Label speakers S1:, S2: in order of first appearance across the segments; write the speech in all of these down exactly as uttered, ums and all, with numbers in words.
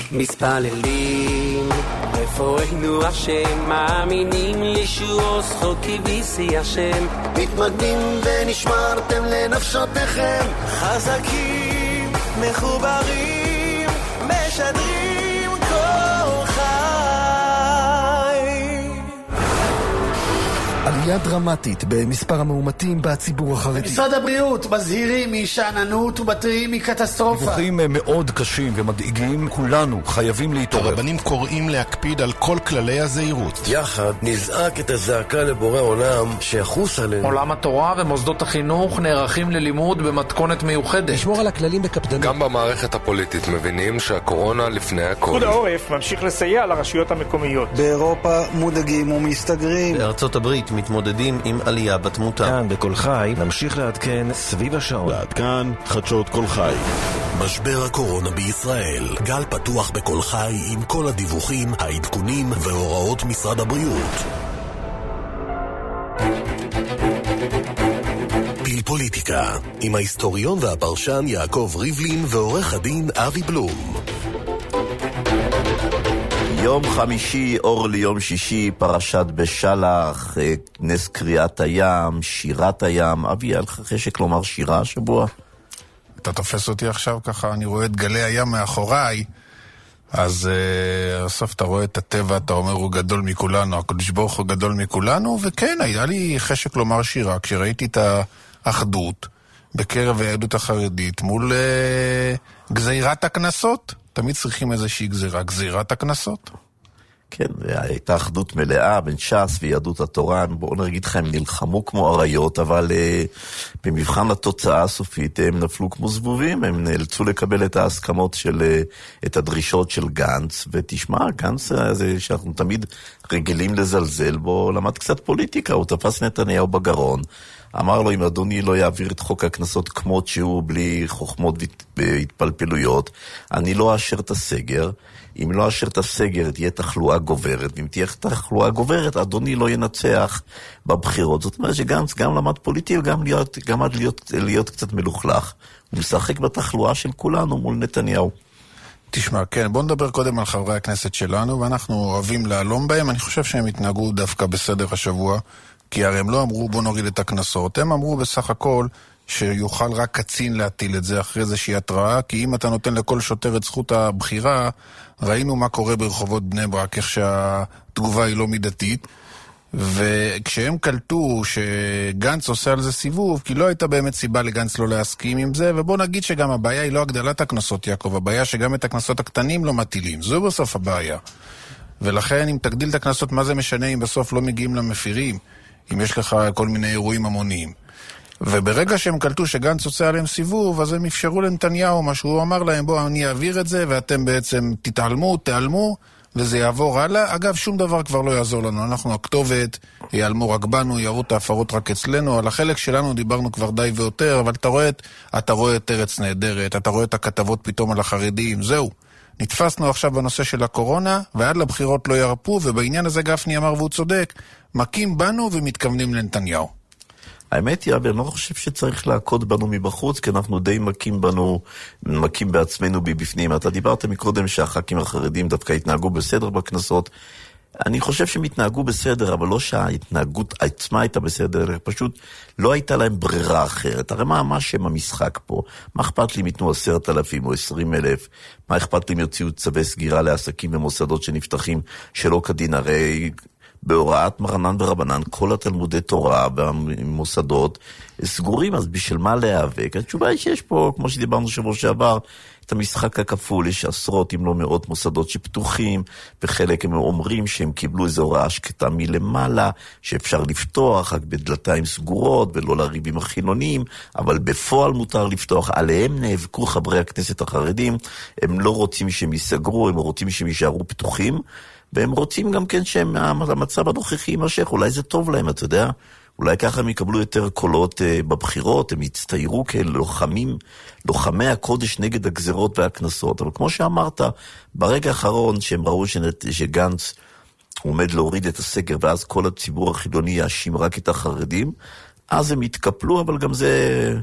S1: מספללים רפואנו השם, מאמינים לישוע זכות כביסי השם,
S2: מתמגנים ונשמרתם לנפשותיכם,
S3: חזקים מחוברים משדרים כל חי.
S4: עלייה דרמטית במספר המאומתים בציבור החרדי.
S5: משרד הבריאות מזהירים משאננות ובטריים מקטסטרופה.
S6: דיווחים מאוד קשים ומדאיגים, כולנו חייבים להתעורר.
S7: הרבנים קוראים להקפיד על כל כללי הזהירות.
S2: יחד נזעק את הזעקה לבורא עולם שיחוס עלינו.
S8: עולם התורה ומוסדות החינוך נערכים ללימוד במתכונת מיוחדת.
S4: לשמור על הכללים בקפדנות.
S9: גם במערכת הפוליטית מבינים שהקורונה לפני הכל.
S10: פיקוד העורף ממשיך לסייע לרשויות המקומיות.
S11: באירופה מודאגים ומסתגרים.
S12: בארצות הברית מתמודדים עם עלייה בתמותה.
S13: כאן בכל חי נמשיך לעדכן סביב השעון.
S14: ועד כאן חדשות כל חי.
S15: משבר הקורונה בישראל. גל פתוח בכל חי עם כל הדיווחים, העדכונים והוראות משרד הבריאות. פיל פוליטיקה עם ההיסטוריון והפרשן יעקב ריבלין ועורך הדין אבי בלום.
S16: יום חמישי, אור ליום שישי, פרשת בשלח, נס קריאת הים, שירת הים. אבי, היה לך חשק לומר שירה השבוע?
S7: אתה תופס אותי עכשיו ככה, אני רואה את גלי הים מאחוריי, אז uh, בסוף אתה רואה את הטבע, אתה אומר הוא גדול מכולנו, הקדוש ברוך הוא גדול מכולנו, וכן, היה לי חשק לומר שירה, כשראיתי את האחדות בקרב היהדות החרדית מול uh, גזירת הכנסות. תמיד צריכים איזושהי גזירה, גזירת הכנסות.
S16: כן, הייתה אחדות מלאה בין ש"ס ויהדות התורה. בואו נגיד לך, הם נלחמו כמו אריות, אבל uh, במבחן התוצאה הסופית הם נפלו כמו זבובים, הם נאלצו לקבל את ההסכמות של, uh, את הדרישות של גנץ, ותשמע, גנץ הזה שאנחנו תמיד רגילים לזלזל בו, למד קצת פוליטיקה, הוא תפס נתניהו בגרון, אמר לו, אם אדוני לא יעביר את חוק הכנסות כמות שהוא, בלי חוכמות והתפלפלויות, אני לא אאשר את הסגר. אם לא אאשר את הסגר, תהיה תחלואה גוברת. ואם תהיה תחלואה גוברת, אדוני לא ינצח בבחירות. זאת אומרת שגנץ גם למד פוליטי, וגם להיות, גם עד להיות, להיות קצת מלוכלך. הוא משחק בתחלואה של כולנו מול נתניהו.
S7: תשמע, כן, בוא נדבר קודם על חברי הכנסת שלנו, ואנחנו אוהבים להלום בהם. אני חושב שהם התנהגו דווקא בסדר השבוע, כי הרי הם לא אמרו בוא נוריד את הכנסות, הם אמרו בסך הכל שיוכל רק קצין להטיל את זה אחרי איזושהי התראה, כי אם אתה נותן לכל שוטר את זכות הבחירה, ראינו מה קורה ברחובות בני ברק, איך שהתגובה היא לא מידתית, וכשהם קלטו שגנץ עושה על זה סיבוב, כי לא הייתה באמת סיבה לגנץ לא להסכים עם זה, ובוא נגיד שגם הבעיה היא לא הגדלת הכנסות, יעקב, הבעיה שגם את הכנסות הקטנים לא מטילים, זו בסוף הבעיה. ולכן אם תגדיל את הכנסות, מה זה משנה אם בסוף לא מגיעים למפירים, אם יש לך כל מיני אירועים המוניים. וברגע שהם קלטו שגנץ עושה עליהם סיבוב, אז הם אפשרו לנתניהו מה שהוא אמר להם, בוא אני אעביר את זה, ואתם בעצם תתעלמו, תעלמו, וזה יעבור הלאה. אגב, שום דבר כבר לא יעזור לנו, אנחנו הכתובת, יעלמו רק בנו, יראו את ההפרות רק אצלנו, על החלק שלנו דיברנו כבר די ויותר, אבל אתה רואה, אתה רואה את ארץ נהדרת, אתה רואה את הכתבות פתאום על החרדים, זהו. נתפסנו עכשיו בנושא של הקורונה, ועד לבחירות לא ירפו, ובעניין הזה גפני אמר והוא צודק, מכים בנו ומתכוונים לנתניהו.
S16: האמת היא, אבל אני לא חושב שצריך להקוד בנו מבחוץ, כי אנחנו די מכים בנו, מכים בעצמנו מבפנים. אתה דיברת מקודם שהח"כים החרדים דווקא התנהגו בסדר בכנסות. אני חושב שהם התנהגו בסדר, אבל לא שההתנהגות עצמה הייתה בסדר, פשוט לא הייתה להם ברירה אחרת. הרי מה, מה שם המשחק פה? מה אכפת לי אם יתנו עשרת אלפים או עשרים אלף? מה אכפת לי אם יוציאו צווי סגירה לעסקים ומוסדות שנפתחים שלא כדין? הרי בהוראת מרנן ורבנן, כל התלמודי תורה והמוסדות סגורים, אז בשביל מה להיאבק? התשובה היא שיש פה, כמו שדיברנו שבוע שעבר, את המשחק הכפול, יש עשרות אם לא מאות מוסדות שפתוחים, וחלק הם אומרים שהם קיבלו איזו הוראה שקטה מלמעלה, שאפשר לפתוח רק בדלתיים סגורות, ולא לריב עם החילונים, אבל בפועל מותר לפתוח. עליהם נאבקו חברי הכנסת החרדים, הם לא רוצים שהם ייסגרו, הם רוצים שהם יישארו פתוחים, והם רוצים גם כן שהמצב הנוכחי יימשך, אולי זה טוב להם, אתה יודע? אולי ככה הם יקבלו יותר קולות uh, בבחירות, הם יצטיירו כלוחמים, לוחמי הקודש נגד הגזרות והכנסות. אבל כמו שאמרת, ברגע האחרון שהם ראו שנת, שגנץ עומד להוריד את הסגר, ואז כל הציבור החילוני יאשים רק את החרדים, אז הם יתקפלו, אבל גם זה,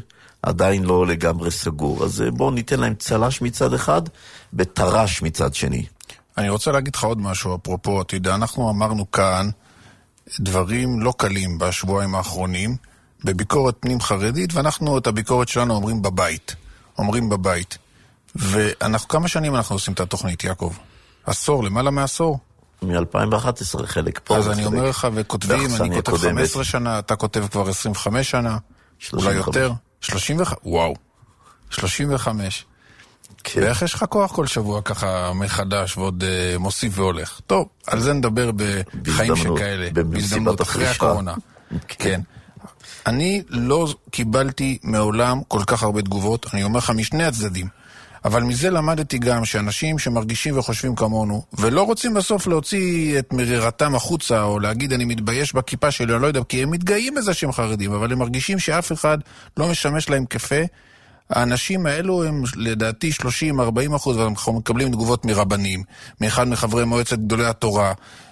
S16: עדיין לא לגמרי סגור. אז בואו ניתן להם צלש מצד אחד, ותרש מצד שני.
S7: אני רוצה להגיד לך עוד משהו, אפרופו, אתה יודע, אנחנו אמרנו כאן דברים לא קלים בשבועיים האחרונים, בביקורת פנים חרדית, ואנחנו את הביקורת שלנו אומרים בבית. אומרים בבית. ואנחנו, כמה שנים אנחנו עושים את התוכנית, יעקב? עשור, למעלה מעשור?
S16: מ-אלפיים ואחת עשרה חלק פה.
S7: אז אני אומר לך, וכותבים, אני כותב חמש עשרה שנה, אתה כותב כבר עשרים וחמש שנה, אולי יותר. שלושים וחמש, וואו. שלושים וחמש. ואיך יש לך כוח כל שבוע ככה מחדש ועוד uh, מוסיף והולך? טוב, על זה נדבר בחיים שכאלה, בהזדמנות אחרי הקורונה. כן. אני לא קיבלתי מעולם כל כך הרבה תגובות, אני אומר לך משני הצדדים, אבל מזה למדתי גם שאנשים שמרגישים וחושבים כמונו, ולא רוצים בסוף להוציא את מרירתם החוצה, או להגיד אני מתבייש בכיפה שלי, אני לא יודע, כי הם מתגאים בזה שהם חרדים, אבל הם מרגישים שאף אחד לא משמש להם כפה. האנשים האלו הם לדעתי שלושים עד ארבעים אחוז, ואנחנו מקבלים תגובות מרבנים, מאחד מחברי מועצת גדולי התורה,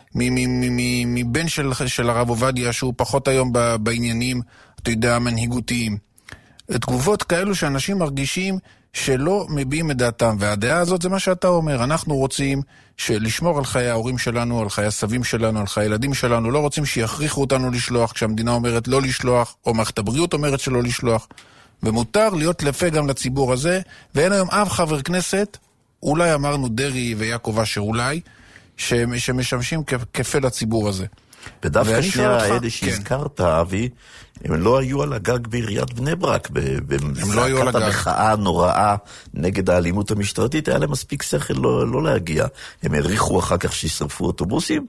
S7: מבן של, של הרב עובדיה, שהוא פחות היום בעניינים, אתה יודע, מנהיגותיים. תגובות כאלו שאנשים מרגישים שלא מביעים את דעתם, והדעה הזאת זה מה שאתה אומר. אנחנו רוצים לשמור על חיי ההורים שלנו, על חיי הסבים שלנו, על חיי הילדים שלנו, לא רוצים שיכריחו אותנו לשלוח, כשהמדינה אומרת לא לשלוח, או מערכת הבריאות אומרת שלא לשלוח. ומותר להיות לפה גם לציבור הזה, ואין היום אף חבר כנסת, אולי אמרנו דרי ויעקב אשר אולי, שמשמשים כפה לציבור הזה.
S16: בדווקא שני האלה שהזכרת, אבי, הם לא היו על הגג בעיריית בני ברק, במזעקת המחאה הנוראה נגד האלימות המשטרתית, היה להם מספיק שכל לא להגיע. הם העריכו אחר כך שישרפו אוטובוסים?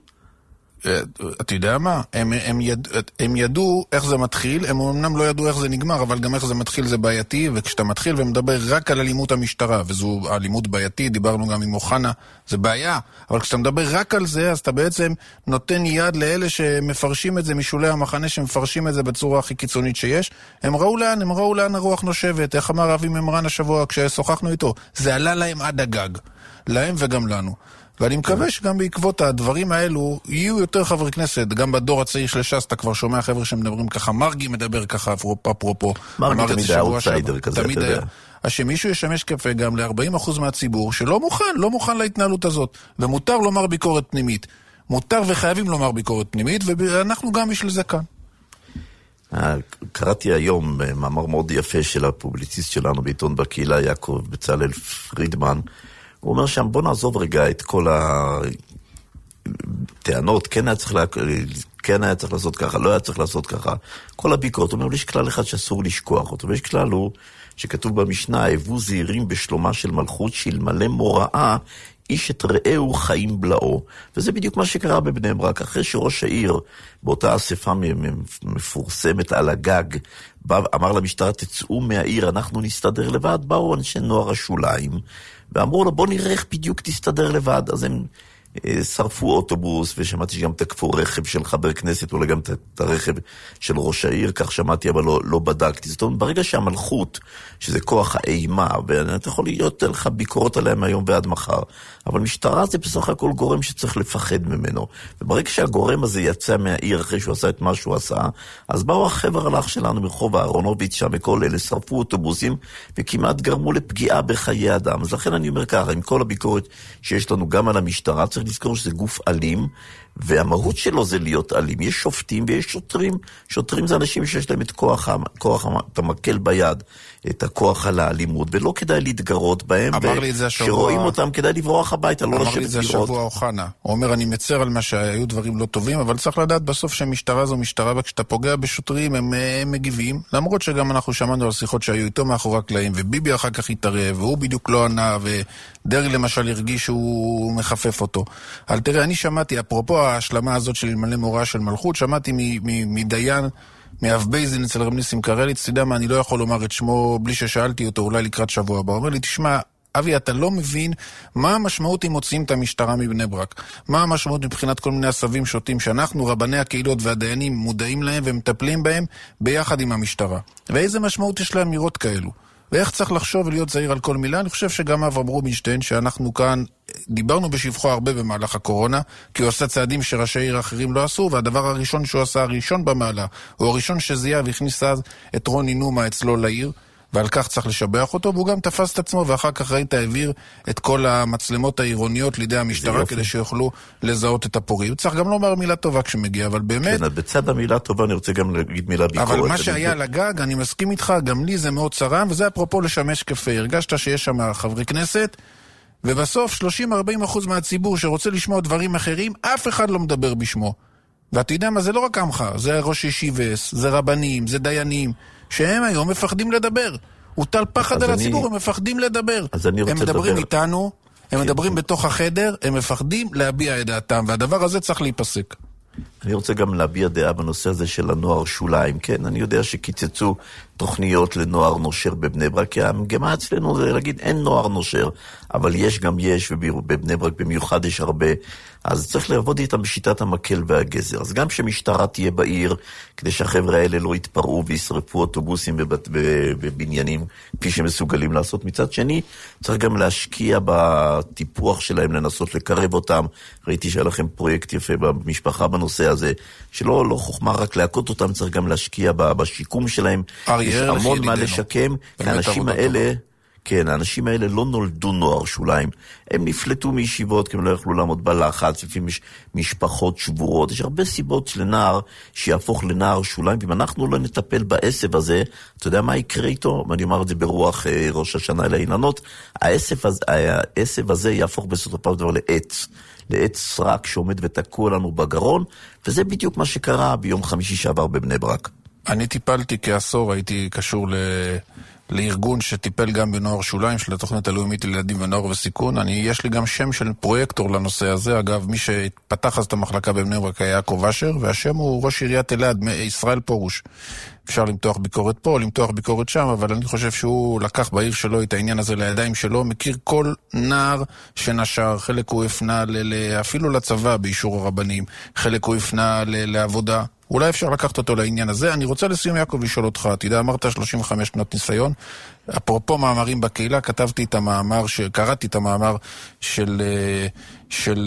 S7: אתה יודע מה? הם, הם, יד, הם ידעו איך זה מתחיל, הם אמנם לא ידעו איך זה נגמר, אבל גם איך זה מתחיל זה בעייתי, וכשאתה מתחיל ומדבר רק על אלימות המשטרה, וזו אלימות בעייתי, דיברנו גם עם אוחנה, זה בעיה, אבל כשאתה מדבר רק על זה, אז אתה בעצם נותן יד לאלה שמפרשים את זה, משולי המחנה שמפרשים את זה בצורה הכי קיצונית שיש. הם ראו לאן, הם ראו לאן הרוח נושבת, איך אמר אבי ממרן השבוע כששוחחנו איתו, זה עלה להם עד הגג, להם וגם לנו. ואני מקווה שגם בעקבות הדברים האלו יהיו יותר חברי כנסת, גם בדור הצעיר של ש"ס אתה כבר שומע חבר'ה שמדברים ככה, מרגי מדבר ככה, אפרופו,
S16: מרגי תמיד היה אאוטסיידר כזה,
S7: תמיד היה, אז שמישהו ישמש כפה גם ל-ארבעים אחוז מהציבור שלא מוכן, לא מוכן להתנהלות הזאת, ומותר לומר ביקורת פנימית, מותר וחייבים לומר ביקורת פנימית, ואנחנו גם בשביל זה כאן.
S16: קראתי היום מאמר מאוד יפה של הפובליציסט שלנו בעיתון בקהילה, יעקב בצלאל פרידמן, הוא אומר שם, בוא נעזוב רגע את כל הטענות, כן היה צריך, לה... כן היה צריך לעשות ככה, לא היה צריך לעשות ככה. כל הביקורת, הוא אומר, יש כלל אחד שאסור לשכוח אותו, ויש כלל הוא שכתוב במשנה, הבו זהירים בשלומה של מלכות, שאלמלא מוראה, איש את רעהו חיים בלעו. וזה בדיוק מה שקרה בבני ברק. אחרי שראש העיר, באותה אספה מפורסמת על הגג, בא, אמר למשטרה, תצאו מהעיר, אנחנו נסתדר לבד, באו אנשי נוער השוליים, ואמרו לו, בוא נראה איך בדיוק תסתדר לבד. אז הם אה, שרפו אוטובוס, ושמעתי שגם תקפו רכב של חבר כנסת, אולי גם את הרכב של ראש העיר, כך שמעתי, אבל לא, לא בדקתי. זאת אומרת, ברגע שהמלכות, שזה כוח האימה, ואתה יכול להיות לך ביקורות עליהם היום ועד מחר, אבל משטרה זה בסך הכל גורם שצריך לפחד ממנו. וברגע שהגורם הזה יצא מהעיר אחרי שהוא עשה את מה שהוא עשה, אז באו החבר הלך שלנו מרחוב אהרונוביץ' שם, מכל אלה שרפו אוטובוסים, וכמעט גרמו לפגיעה בחיי אדם. אז לכן אני אומר ככה, עם כל הביקורת שיש לנו גם על המשטרה, צריך לזכור שזה גוף אלים, והמהות שלו זה להיות אלים. יש שופטים ויש שוטרים. שוטרים זה אנשים שיש להם את כוח, כוח את המקל ביד, את הכוח על האלימות, ולא כדאי להתגרות בהם, שרואים אותם כדאי לברוח הביתה, לא לשבת לראות. אמר לי זה השבוע אוחנה. הוא אומר, אני מצר על מה שהיו דברים לא טובים, אבל צריך לדעת בסוף שהמשטרה זו משטרה, וכשאתה פוגע בשוטרים הם, הם מגיבים, למרות שגם אנחנו שמענו על שיחות שהיו איתו מאחורי הקלעים, וביבי אחר כך התערב, והוא בדיוק לא ענה, ודרי למשל הרגיש שהוא מחפף אותו. אבל תראה, אני שמעתי, אפרופו ההשלמה הזאת של אלמלא מוראה של מלכות, שמעתי מדיין, מאב בייזין אצל רב ניסים קרליץ, אתה יודע מה, אני לא יכול לומר את שמו בלי ששאלתי אותו, אולי לקראת שבוע הבא. הוא אומר לי, תשמע, אבי, אתה לא מבין מה המשמעות אם מוצאים את המשטרה מבני ברק. מה המשמעות מבחינת כל מיני הסבים שוטים שאנחנו, רבני הקהילות והדיינים, מודעים להם ומטפלים בהם ביחד עם המשטרה. ואיזה משמעות יש לאמירות כאלו? ואיך צריך לחשוב ולהיות זהיר על כל מילה? אני חושב שגם אברהם רובינשטיין, שאנחנו כאן דיברנו בשבחו הרבה במהלך הקורונה, כי הוא עשה צעדים שראשי עיר אחרים לא עשו, והדבר הראשון שהוא עשה, הראשון במעלה, הוא הראשון שזיהה והכניס אז את רוני נומה אצלו לעיר,
S7: ועל כך צריך לשבח אותו, והוא גם תפס את עצמו, ואחר כך ראית העביר את כל המצלמות העירוניות לידי המשטרה, כדי שיוכלו לזהות את הפורעים. צריך גם לומר מילה טובה כשמגיע, אבל באמת...
S16: כן, בצד המילה טובה אני רוצה גם להגיד מילה ביקורת.
S7: אבל מה שהיה על הגג, אני מסכים איתך, גם לי זה מאוד צרם, וזה אפרופו לשמש כפה. הרגשת שיש שם חברי כנסת, ובסוף שלושים עד ארבעים אחוז מהציבור שרוצה לשמוע דברים אחרים, אף אחד לא מדבר בשמו. ואתה יודע מה, זה לא רק עמך, זה ראש ישיבס, זה רבנים, זה דיינים, שהם היום מפחדים לדבר. הוטל פחד על הציבור, הם מפחדים לדבר. הם מדברים איתנו, הם מדברים בתוך החדר, הם מפחדים להביע את דעתם, והדבר הזה צריך להיפסק.
S16: אני רוצה גם להביע דעה בנושא הזה של הנוער שוליים. כן, אני יודע שקיצצו תוכניות לנוער נושר בבני ברק, כי המגמה אצלנו זה להגיד אין נוער נושר, אבל יש גם יש, ובבני ברק במיוחד יש הרבה, אז צריך לעבוד איתם בשיטת המקל והגזר. אז גם שמשטרה תהיה בעיר, כדי שהחבר'ה האלה לא יתפרעו וישרפו אוטובוסים בבניינים, כפי שמסוגלים לעשות. מצד שני, צריך גם להשקיע בטיפוח שלהם, לנסות לקרב אותם. ראיתי שהיה לכם פרויקט יפה במשפחה בנושא הזה, שלא לא חוכמה רק להכות אותם, צריך גם להשקיע בשיקום שלהם. יש המון מה לשקם, כי האנשים האלה... כן, האנשים האלה לא נולדו נוער שוליים. הם נפלטו מישיבות, כי הם לא יכלו לעמוד בלחץ, לפעמים יש משפחות שבורות. יש הרבה סיבות לנער שיהפוך לנער שוליים, ואם אנחנו לא נטפל בעשב הזה, אתה יודע מה יקרה איתו? ואני אומר את זה ברוח אה, ראש השנה אל האילנות, העשב הזה, העשב הזה יהפוך בסופו של דבר לעץ. לעץ סרק שעומד ותקוע לנו בגרון, וזה בדיוק מה שקרה ביום חמישי שעבר בבני ברק.
S7: אני טיפלתי כעשור, הייתי קשור ל... לארגון שטיפל גם בנוער שוליים של התוכנית הלאומית לילדים ונוער וסיכון. אני, יש לי גם שם של פרויקטור לנושא הזה. אגב, מי שפתח אז את המחלקה בבני ברק היה יעקב אשר, והשם הוא ראש עיריית אלעד, ישראל פורוש. אפשר למתוח ביקורת פה, למתוח ביקורת שם, אבל אני חושב שהוא לקח בעיר שלו את העניין הזה לידיים שלו, מכיר כל נער שנשר, חלק הוא הפנה ל- אפילו לצבא באישור הרבנים, חלק הוא הפנה ל- לעבודה. אולי אפשר לקחת אותו לעניין הזה. אני רוצה לסיום יעקב לשאול אותך, תדע, אמרת שלושים וחמש שנות ניסיון, אפרופו מאמרים בקהילה, כתבתי את המאמר, קראתי את המאמר של, של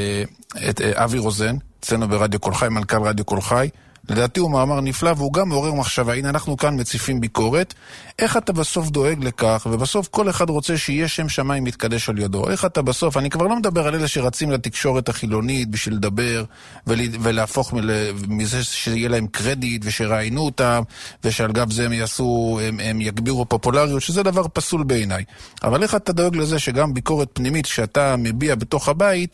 S7: את אבי רוזן, אצלנו ברדיו קול חי, מנכ"ל רדיו קול חי, לדעתי הוא מאמר נפלא, והוא גם מעורר מחשבה. הנה אנחנו כאן מציפים ביקורת. איך אתה בסוף דואג לכך, ובסוף כל אחד רוצה שיהיה שם שמיים מתקדש על ידו. איך אתה בסוף, אני כבר לא מדבר על אלה שרצים לתקשורת החילונית בשביל לדבר, ולהפוך מזה שיהיה להם קרדיט, ושראיינו אותם, ושעל גב זה הם יעשו, הם, הם יגבירו פופולריות, שזה דבר פסול בעיניי. אבל איך אתה דואג לזה שגם ביקורת פנימית שאתה מביע בתוך הבית,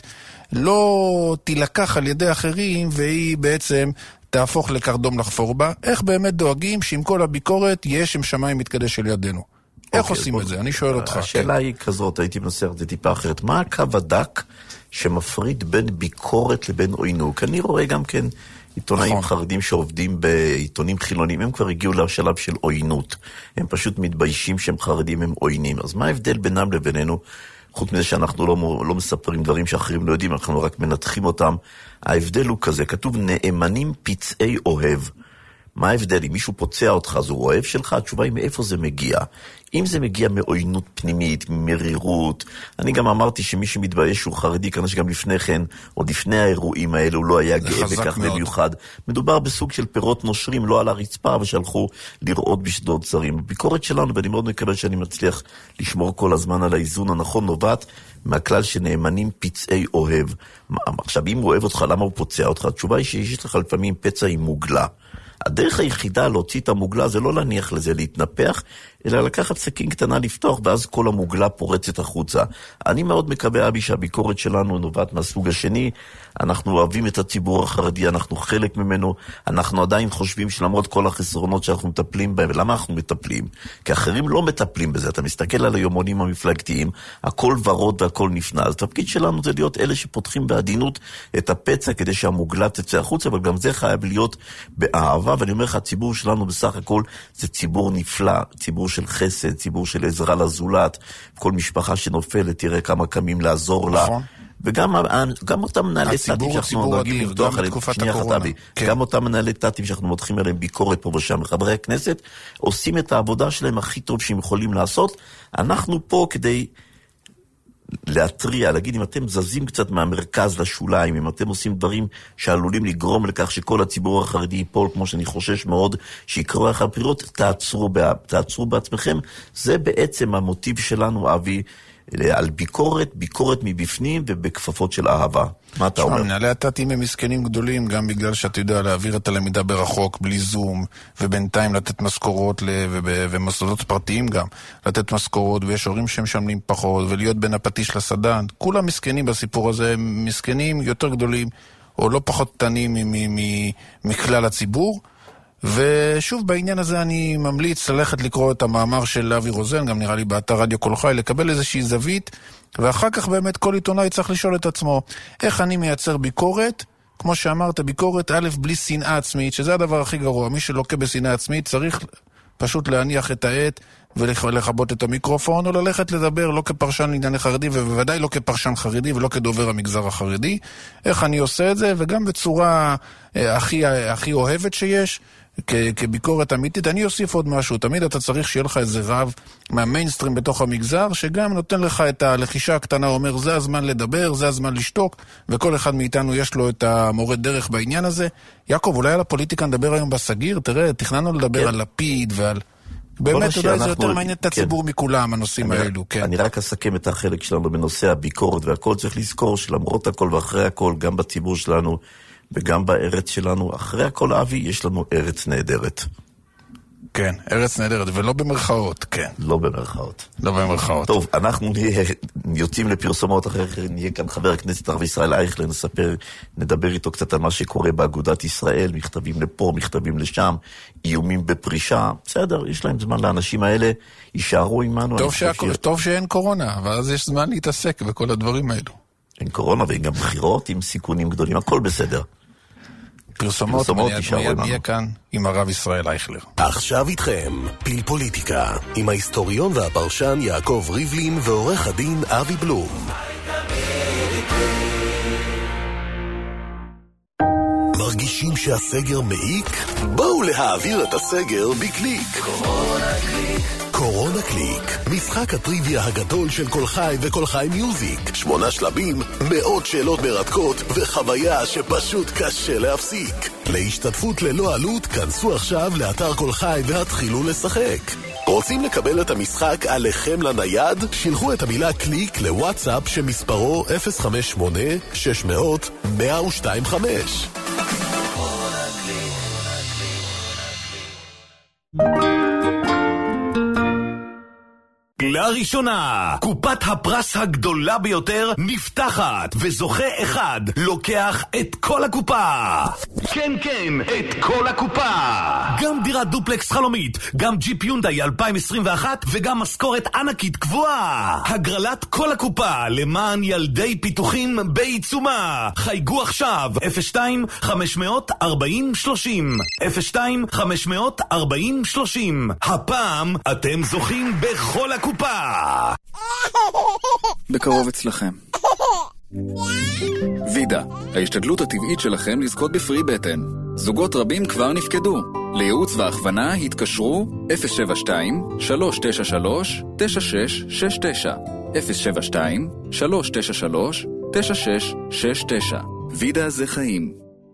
S7: לא תילקח על ידי אחרים, והיא בעצם תהפוך לקרדום לחפור בה. איך באמת דואגים שעם כל הביקורת יש שם שמיים מתקדש על ידינו? איך עושים את זה? אני שואל אותך.
S16: השאלה היא כזאת, הייתי מנסה את זה טיפה אחרת. מה הקו הדק שמפריד בין ביקורת לבין עוינות? אני רואה גם כן עיתונאים חרדים שעובדים בעיתונים חילונים, הם כבר הגיעו לשלב של עוינות. הם פשוט מתביישים שהם חרדים, הם עוינים. אז מה ההבדל בינם לבינינו? חוץ מזה שאנחנו לא, לא מספרים דברים שאחרים לא יודעים, אנחנו רק מנתחים אותם. ההבדל הוא כזה, כתוב נאמנים פצעי אוהב. מה ההבדל? אם מישהו פוצע אותך, אז הוא אוהב שלך? התשובה היא מאיפה זה מגיע. אם זה מגיע מעוינות פנימית, ממרירות, אני גם אמרתי שמי שמתבייש הוא חרדי, כנראה שגם לפני כן, עוד לפני האירועים האלו, לא היה גאה בכך במיוחד. מדובר בסוג של פירות נושרים, לא על הרצפה, ושהלכו לראות בשדות זרים. הביקורת שלנו, ואני מאוד מקווה שאני מצליח לשמור כל הזמן על האיזון הנכון, נובעת מהכלל שנאמנים פצעי אוהב. עכשיו, אם הוא אוהב אותך, למה הוא פוצע אותך? התשובה היא שיש לך לפעמים פצע עם מוגלה. הדרך היחידה להוציא את המוגלה זה לא להניח לזה להתנפח, אלא לקחת סכין קטנה לפתוח, ואז כל המוגלה פורצת החוצה. אני מאוד מקווה, אבי, שהביקורת שלנו נובעת מהסוג השני. אנחנו אוהבים את הציבור החרדי, אנחנו חלק ממנו, אנחנו עדיין חושבים שלמרות כל החסרונות שאנחנו מטפלים בהם. ולמה אנחנו מטפלים? כי אחרים לא מטפלים בזה. אתה מסתכל על היומונים המפלגתיים, הכל ורוד והכל נפנה. אז התפקיד שלנו זה להיות אלה שפותחים בעדינות את הפצע כדי שהמוגלה תצא החוצה, אבל גם זה חייב להיות באהבה. ואני אומר לך, הציבור שלנו בסך הכל זה ציבור נפלא, ציבור של חסד, ציבור של עזרה לזולת. כל משפחה שנופלת תראה כמה קמים לעזור לה. וגם גם אותם מנהלי תתים שאנחנו נוהגים לבדוח עליהם, שנייה חטבי, גם אותם מנהלי תתים שאנחנו מותחים עליהם ביקורת פה ושם, חברי הכנסת עושים את העבודה שלהם הכי טוב שהם יכולים לעשות. אנחנו פה כדי להטריע, להגיד אם אתם זזים קצת מהמרכז לשוליים, אם אתם עושים דברים שעלולים לגרום לכך שכל הציבור החרדי ייפול, כמו שאני חושש מאוד שיקרו אחר בחירות, תעצרו, תעצרו בעצמכם. זה בעצם המוטיב שלנו, אבי, על ביקורת, ביקורת מבפנים ובכפפות של אהבה. מה אתה אומר?
S7: מנהלי התתים הם מסכנים גדולים, גם בגלל שאתה יודע להעביר את הלמידה ברחוק, בלי זום, ובינתיים לתת משכורות, ומוסדות פרטיים גם, לתת משכורות, ויש הורים שמשלמים פחות, ולהיות בין הפטיש לסדן. כולם מסכנים בסיפור הזה, הם מסכנים יותר גדולים, או לא פחות קטנים מכלל הציבור. ושוב, בעניין הזה אני ממליץ ללכת לקרוא את המאמר של אבי רוזן, גם נראה לי באתר רדיו כל חי, לקבל איזושהי זווית, ואחר כך באמת כל עיתונאי צריך לשאול את עצמו, איך אני מייצר ביקורת? כמו שאמרת, ביקורת א' בלי שנאה עצמית, שזה הדבר הכי גרוע. מי שלוקה בשנאה עצמית צריך פשוט להניח את העט ולכבות את המיקרופון, או ללכת לדבר לא כפרשן לענייני חרדי, ובוודאי לא כפרשן חרדי ולא כדובר המגזר החרדי. איך אני עושה את זה? וגם בצורה הכי, הכי אוהבת שיש, כ- כביקורת אמיתית. אני אוסיף עוד משהו, תמיד אתה צריך שיהיה לך איזה רב מהמיינסטרים בתוך המגזר, שגם נותן לך את הלחישה הקטנה, אומר זה הזמן לדבר, זה הזמן לשתוק, וכל אחד מאיתנו יש לו את המורד דרך בעניין הזה. יעקב, אולי על הפוליטיקה נדבר היום בסגיר, תראה, תכננו לדבר כן. על לפיד ועל... באמת, אולי זה יותר מעניין את הציבור כן. מכולם, הנושאים
S16: אני
S7: האלו, כן.
S16: אני רק אסכם את החלק שלנו בנושא הביקורת, והכל צריך לזכור שלמרות הכל ואחרי הכל, גם בציבור שלנו, וגם בארץ שלנו, אחרי הכל אבי, יש לנו ארץ נהדרת.
S7: כן, ארץ נהדרת, ולא במרכאות, כן.
S16: לא במרכאות.
S7: לא במרכאות.
S16: טוב, אנחנו נהיה, יוצאים לפרסומות, אחרי אחרי נהיה כאן חבר הכנסת הרב ישראל אייכלר, נספר, נדבר איתו קצת על מה שקורה באגודת ישראל, מכתבים לפה, מכתבים לשם, איומים בפרישה, בסדר, יש להם זמן לאנשים האלה, יישארו עמנו.
S7: טוב, שהכל, ש... טוב שאין קורונה, ואז יש זמן להתעסק בכל הדברים האלו. אין
S16: קורונה, ואין גם בחירות עם סיכונים גדולים, הכל בסדר.
S7: פרסומות, מיד נהיה כאן עם הרב ישראל אייכלר.
S15: עכשיו איתכם, פיל פוליטיקה, עם ההיסטוריון והפרשן יעקב ריבלין ועורך הדין אבי בלום. מרגישים שהסגר מעיק? בואו להעביר את הסגר בקליק. קורונה קליק. קורונה קליק, משחק הטריוויה הגדול של כל חי וכל חי מיוזיק. שמונה שלבים, מאות שאלות מרתקות וחוויה שפשוט קשה להפסיק. להשתתפות ללא עלות, כנסו עכשיו לאתר כל חי והתחילו לשחק. רוצים לקבל את המשחק עליכם לנייד? שילחו את המילה קליק לוואטסאפ שמספרו אפס חמש שמונה שש מאות מאה שתיים חמש. לראשונה, קופת הפרס הגדולה ביותר נפתחת, וזוכה אחד לוקח את כל הקופה. כן, כן, את כל הקופה. גם דירת דופלקס חלומית, גם ג'יפ יונדאי אלפיים עשרים ואחת, וגם משכורת ענקית קבועה. הגרלת כל הקופה למען ילדי פיתוחים בעיצומה. חייגו עכשיו, אפס שתיים חמש ארבעים שלושים, אפס שתיים חמש ארבעים שלושים. הפעם אתם זוכים בכל הקופה.
S17: בקרוב אצלכם. וידה, ההשתדלות הטבעית שלכם לזכות בפרי בטן. זוגות רבים כבר נפקדו. לייעוץ והכוונה התקשרו אפס שבע שתיים שלוש תשע שלוש תשע שש שש תשע, אפס שבע שתיים שלוש תשע שלוש תשע שש שש תשע. וידה זה חיים.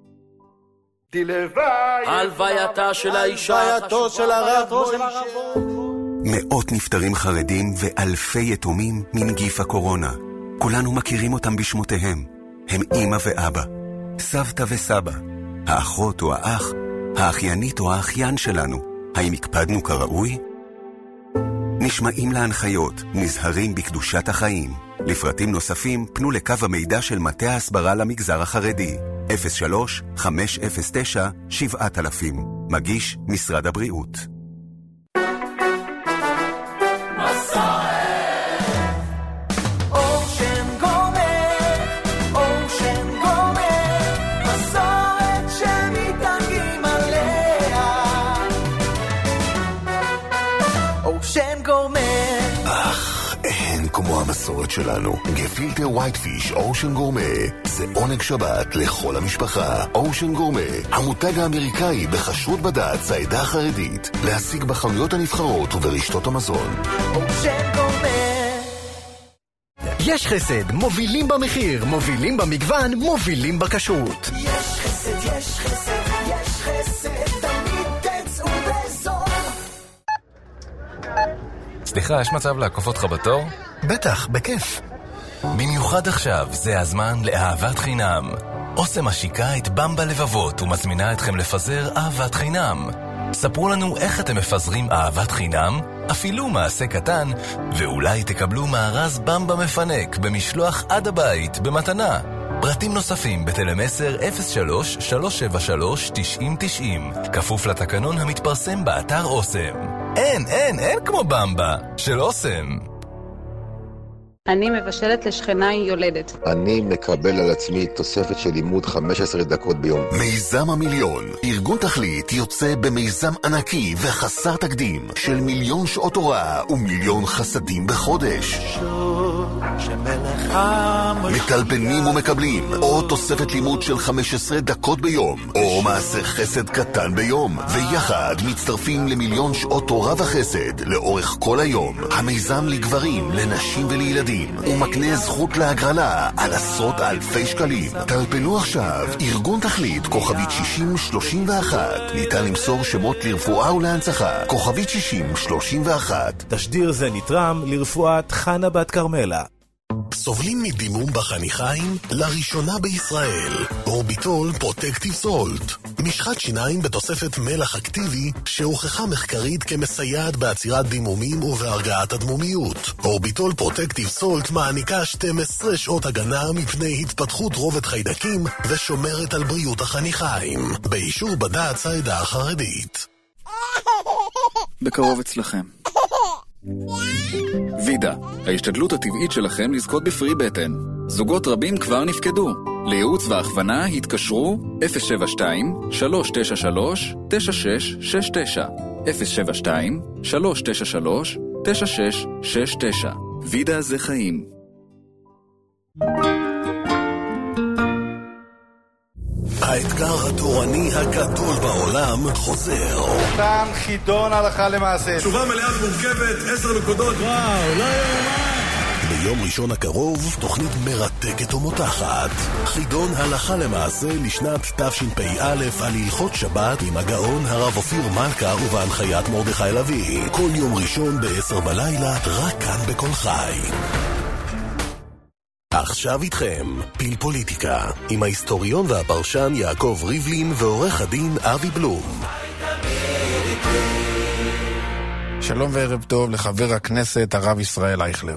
S1: הלווייתה של האישה,
S3: הלווייתו של הרב מוישה.
S18: מאות נפטרים חרדים ואלפי יתומים מנגיף הקורונה. כולנו מכירים אותם בשמותיהם. הם אמא ואבא, סבתא וסבא, האחות או האח, האחיינית או האחיין שלנו. האם הקפדנו כראוי? נשמעים להנחיות, נזהרים בקדושת החיים. לפרטים נוספים פנו לקו המידע של מטה ההסברה למגזר החרדי, אפס שלוש חמש אפס תשע שבע אלפים. מגיש משרד הבריאות.
S15: כמו המסורת שלנו, גפילטר ווייטפיש אושן גורמה, זה עונג שבת לכל המשפחה. אושן גורמה, המותג האמריקאי בכשרות בד"ץ העדה החרדית, להשיג בחנויות הנבחרות וברשתות המזון. אושן גורמה.
S4: יש חסד, מובילים במחיר, מובילים במגוון, מובילים בכשרות.
S19: יש חסד, יש חסד, יש חסד, תמיד תצאו בזול.
S20: סליחה, יש מצב לעקוף אותך בתור?
S4: בטח, בכיף.
S20: במיוחד עכשיו, זה הזמן לאהבת חינם. אוסם משיקה את במבה לבבות ומזמינה אתכם לפזר אהבת חינם. ספרו לנו איך אתם מפזרים אהבת חינם, אפילו מעשה קטן, ואולי תקבלו מארז במבה מפנק במשלוח עד הבית במתנה. פרטים נוספים בתלמסר אפס שלוש שלוש שבע שלוש תשעים תשעים, כפוף לתקנון המתפרסם באתר אוסם. אין, אין, אין כמו במבה של אוסם.
S21: אני מבשלת לשכנה יולדת.
S22: אני מקבל על עצמי תוספת של לימוד חמש עשרה דקות ביום.
S15: מיזם המיליון. ארגון תכלית יוצא במיזם ענקי וחסר תקדים של מיליון שעות הוראה ומיליון חסדים בחודש. מטלפנים ומקבלים או תוספת לימוד של חמש עשרה דקות ביום או מעשה חסד קטן ביום, ויחד מצטרפים למיליון שעות תורה וחסד לאורך כל היום. המיזם לגברים, לנשים ולילדים, ומקנה זכות להגרלה על עשרות אלפי שקלים. טלפנו עכשיו, ארגון תכלית, כוכבית שישים שלושים ואחת. ניתן למסור שמות לרפואה ולהנצחה, כוכבית שישים שלושים ואחת.
S23: תשדיר זה נתרם לרפואת חנה בת קרמלה.
S15: סובלים מדימום בחניכיים? לראשונה בישראל אורביטול פרוטקטיב סולט, משחת שיניים בתוספת מלח אקטיבי שהוכחה מחקרית כמסייעת בעצירת דימומים ובהרגעת הדמומיות. אורביטול פרוטקטיב סולט מעניקה שתים עשרה שעות הגנה מפני התפתחות רובד חיידקים ושומרת על בריאות החניכיים, באישור בד"ץ העדה החרדית.
S17: בקרוב אצלכם. וידה, ההשתדלות הטבעית שלכם לזכות בפרי בטן. זוגות רבים כבר נפקדו. לייעוץ והכוונה התקשרו אפס שבע שתיים שלוש תשע שלוש תשע שש שש תשע אפס שבע שתיים שלוש תשע שלוש תשע שש שש תשע. וידה זה חיים.
S15: האתגר התורני הגדול בעולם חוזר.
S3: תם חידון הלכה למעשה.
S14: תשובה מלאה ומורכבת, עשר נקודות. וואו, לא יאומן.
S15: ביום ראשון הקרוב, תוכנית מרתקת ומותחת. חידון הלכה למעשה לשנת תשפ"א על הלכות שבת עם הגאון הרב אופיר מלכה ובהנחיית מרדכי לוי. כל יום ראשון בעשר בלילה, רק כאן בכל חי. עכשיו איתכם, פיל פוליטיקה, עם ההיסטוריון והפרשן יעקב ריבלין ועורך הדין אבי בלום.
S7: שלום וערב טוב לחבר הכנסת הרב ישראל אייכלר.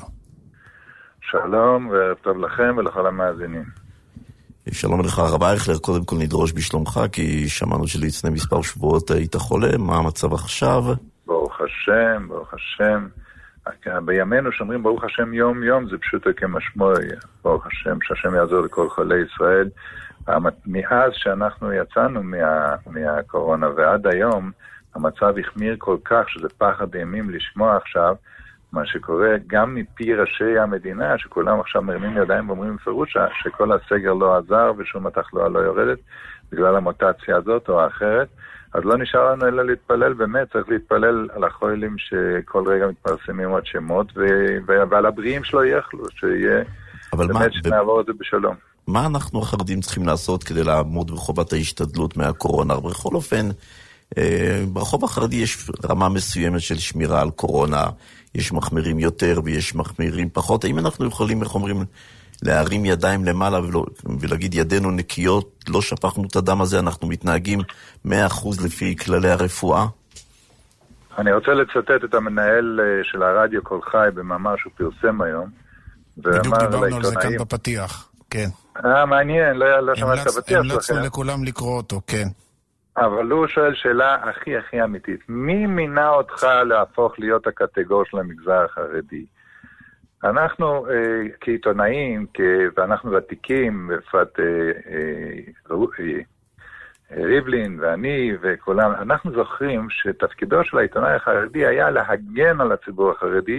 S24: שלום וערב טוב לכם ולכל המאזינים.
S16: שלום לך הרב אייכלר, קודם כל נדרוש בשלומך, כי שמענו שלפני מספר שבועות היית חולה, מה המצב עכשיו?
S24: ברוך השם, ברוך השם. בימינו שאומרים ברוך השם יום יום, זה פשוט כמשמעו, ברוך השם, שהשם יעזור לכל חולי ישראל. מאז שאנחנו יצאנו מה, מהקורונה ועד היום, המצב החמיר כל כך שזה פחד אימים לשמוע עכשיו מה שקורה גם מפי ראשי המדינה, שכולם עכשיו מרימים ידיים ואומרים בפירוש שכל הסגר לא עזר ושום התחלואה לא יורדת בגלל המוטציה הזאת או האחרת. אז לא נשאר לנו אלא להתפלל, באמת צריך להתפלל על החולים שכל רגע מתפרסמים עוד שמות, ו- ועל הבריאים שלא יחלו, שיהיה באמת מה, שנעבור את זה בשלום.
S16: מה אנחנו החרדים צריכים לעשות כדי לעמוד בחובת ההשתדלות מהקורונה? בכל אופן, ברחוב החרדי יש רמה מסוימת של שמירה על קורונה, יש מחמירים יותר ויש מחמירים פחות. האם אנחנו יכולים, איך אומרים, להרים ידיים למעלה ולהגיד ידינו נקיות, לא שפכנו את הדם הזה, אנחנו מתנהגים מאה אחוז לפי כללי הרפואה?
S24: אני רוצה לצטט את המנהל של הרדיו קול חי במאמר שהוא פרסם היום.
S7: בדיוק דיברנו על זה כאן בפתיח, כן.
S24: אה, מעניין, לא, לא שמעת את הפתיח שלכם.
S7: המלצנו לכולם לקרוא אותו, כן.
S24: אבל הוא שואל שאלה הכי הכי אמיתית. מי מינה אותך להפוך להיות הקטגור של המגזר החרדי? אנחנו אה, כעיתונאים, כ... ואנחנו ותיקים, בפרט אה, אה, אה, ריבלין ואני וכולם, אנחנו זוכרים שתפקידו של העיתונאי החרדי היה להגן על הציבור החרדי,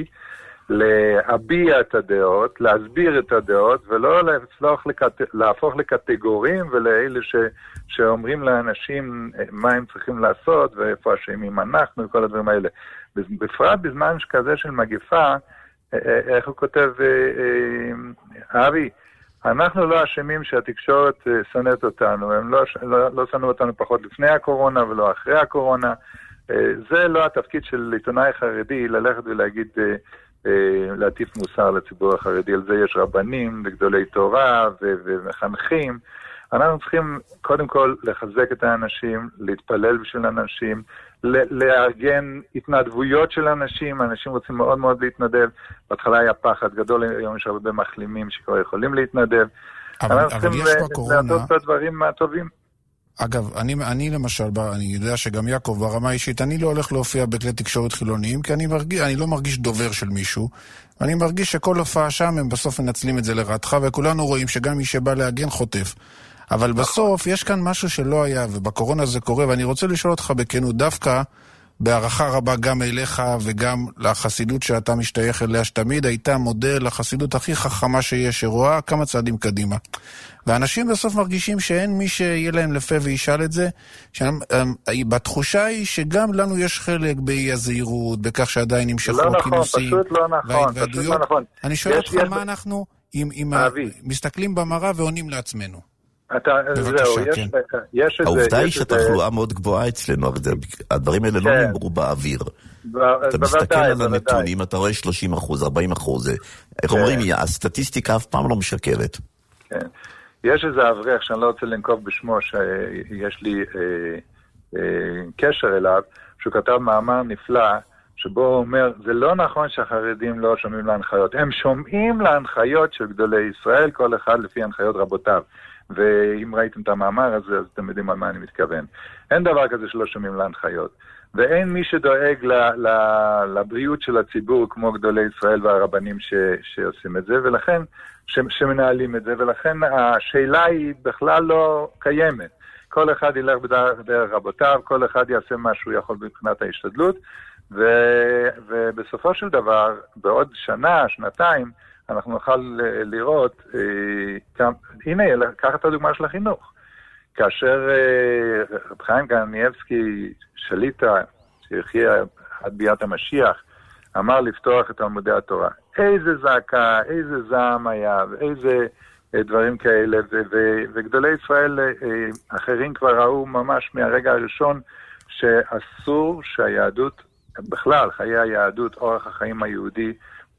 S24: להביע את הדעות, להסביר את הדעות, ולא לקט... להפוך לקטגורים ולאלה ש... שאומרים לאנשים מה הם צריכים לעשות ואיפה אשמים אנחנו וכל הדברים האלה. בפרט בזמן כזה של מגפה, איך הוא כותב, אבי, אנחנו לא אשמים שהתקשורת שונאת אותנו, הם לא, לא, לא שונאו אותנו פחות לפני הקורונה ולא אחרי הקורונה, זה לא התפקיד של עיתונאי חרדי, ללכת ולהגיד, להטיף מוסר לציבור החרדי, על זה יש רבנים וגדולי תורה ומחנכים, אנחנו צריכים קודם כל לחזק את האנשים, להתפלל בשביל אנשים, לארגן התנדבויות של אנשים, אנשים רוצים מאוד מאוד להתנדב, בהתחלה היה פחד גדול, היום יש הרבה מחלימים שכבר יכולים להתנדב,
S7: אבל,
S24: אנחנו
S7: אבל
S24: צריכים
S7: בקורונה...
S24: לעשות את הדברים הטובים.
S7: אגב, אני, אני למשל, אני יודע שגם יעקב ברמה אישית, אני לא הולך להופיע בכלי תקשורת חילוניים, כי אני, מרגיש, אני לא מרגיש דובר של מישהו, ואני מרגיש שכל הופעה שם הם בסוף מנצלים את זה לרעתך, וכולנו רואים שגם מי שבא להגן חוטף. אבל בסוף יש כאן משהו שלא היה, ובקורונה זה קורה, ואני רוצה לשאול אותך בכנות, דווקא בהערכה רבה גם אליך וגם לחסידות שאתה משתייך אליה, שתמיד הייתה מודל לחסידות הכי חכמה שיש, שרואה כמה צעדים קדימה. ואנשים בסוף מרגישים שאין מי שיהיה להם לפה וישאל את זה, בתחושה היא שגם לנו יש חלק באי הזהירות, בכך שעדיין נמשכו כינוסים.
S24: לא נכון, פשוט לא נכון, פשוט לא נכון.
S7: אני שואל אותך מה אנחנו, אם מסתכלים במראה ועונים לעצמנו.
S16: העובדה היא שהתחלואה מאוד גבוהה אצלנו, הדברים האלה לא נאמרו באוויר. אתה מסתכל על הנתונים, אתה רואה שלושים אחוז, ארבעים אחוז, איך אומרים, הסטטיסטיקה אף פעם לא משקרת.
S24: יש איזה אברך שאני לא רוצה לנקוב בשמו, שיש לי קשר אליו, שהוא כתב מאמר נפלא, שבו הוא אומר, זה לא נכון שהחרדים לא שומעים להנחיות, הם שומעים להנחיות של גדולי ישראל, כל אחד לפי הנחיות רבותיו. ואם ראיתם את המאמר הזה, אז אתם יודעים על מה אני מתכוון. אין דבר כזה שלא שומעים להנחיות. ואין מי שדואג ל, ל, לבריאות של הציבור, כמו גדולי ישראל והרבנים ש, שעושים את זה, ולכן, ש, שמנהלים את זה, ולכן השאלה היא בכלל לא קיימת. כל אחד ילך בדרך, בדרך רבותיו, כל אחד יעשה מה שהוא יכול מבחינת ההשתדלות, ו, ובסופו של דבר, בעוד שנה, שנתיים, אנחנו נוכל לראות, אה, הנה, קח את הדוגמה של החינוך. כאשר אה, רב חיים קניבסקי שליטה, שיחיה עד ביאת המשיח, אמר לפתוח את תלמודי התורה. איזה זעקה, איזה זעם היה, ואיזה אה, דברים כאלה, ו- ו- וגדולי ישראל אה, אחרים כבר ראו ממש מהרגע הראשון, שאסור שהיהדות, בכלל, חיי היהדות, אורח החיים היהודי,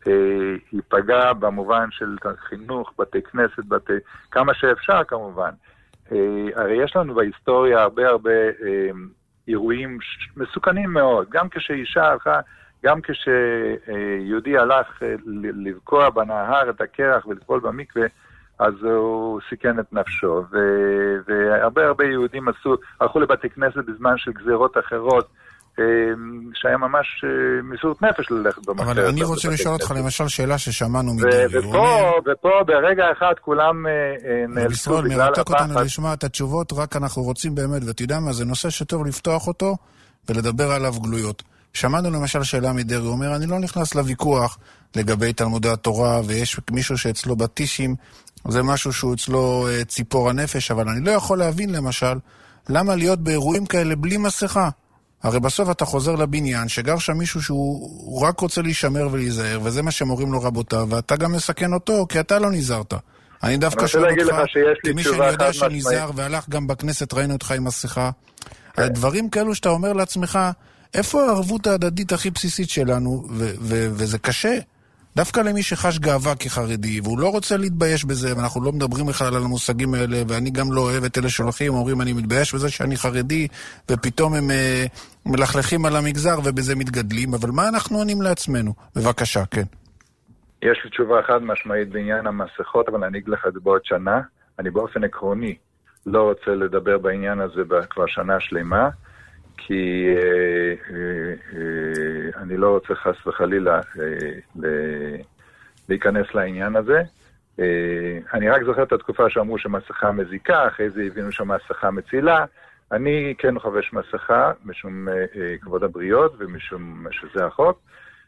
S24: ייפגע במובן של חינוך, בתי כנסת, בתי... כמה שאפשר כמובן. הרי יש לנו בהיסטוריה הרבה הרבה אירועים מסוכנים מאוד. גם כשאישה הלכה, גם כשיהודי הלך לבקוע בנהר את הקרח ולטבול במקווה, אז הוא סיכן את נפשו. והרבה הרבה יהודים עשו, הלכו לבתי כנסת בזמן של גזירות אחרות, שהיה ממש מסורת נפש ללכת במחרת.
S7: אבל אני רוצה לשאול אותך למשל שאלה ששמענו מדרי.
S24: ופה ברגע אחד כולם נאלצו בגלל הפחד.
S7: מרתק אותנו לשמוע את התשובות, רק אנחנו רוצים באמת, ואתה יודע מה, זה נושא שטוב לפתוח אותו ולדבר עליו גלויות. שמענו למשל שאלה מדרי, הוא אומר, אני לא נכנס לוויכוח לגבי תלמודי התורה, ויש מישהו שאצלו בטישים, זה משהו שהוא אצלו ציפור הנפש, אבל אני לא יכול להבין למשל, למה להיות באירועים כאלה בלי מסכה? הרי בסוף אתה חוזר לבניין, שגר שם מישהו שהוא רק רוצה להישמר ולהיזהר, וזה מה שמורים לו רבותיו, ואתה גם מסכן אותו, כי אתה לא נזהרת. אני דווקא שואל אותך, כמי שאני יודע שנזהר, והלך גם בכנסת, ראינו אותך עם מסכה, הדברים כאלו שאתה אומר לעצמך, איפה הערבות ההדדית הכי בסיסית שלנו, וזה קשה. דווקא למי שחש גאווה כחרדי, והוא לא רוצה להתבייש בזה, ואנחנו לא מדברים בכלל על המושגים האלה, ואני גם לא אוהב את אלה שהולכים, אומרים אני מתבייש בזה שאני חרדי, ופתאום הם אה, מלכלכים על המגזר, ובזה מתגדלים, אבל מה אנחנו עונים לעצמנו? בבקשה, כן.
S24: יש לי תשובה אחת משמעית בעניין המסכות, אבל אני אגיד לך את זה בעוד שנה. אני באופן עקרוני לא רוצה לדבר בעניין הזה כבר שנה שלמה, כי אה, אה, אה, אני לא רוצה חס וחלילה אה, ל- להיכנס לעניין הזה. אה, אני רק זוכר את התקופה שאמרו שמסכה מזיקה, אחרי זה הבינו שמסכה מצילה. אני כן חובש מסכה, משום אה, אה, כבוד הבריות ומשום שזה החוק,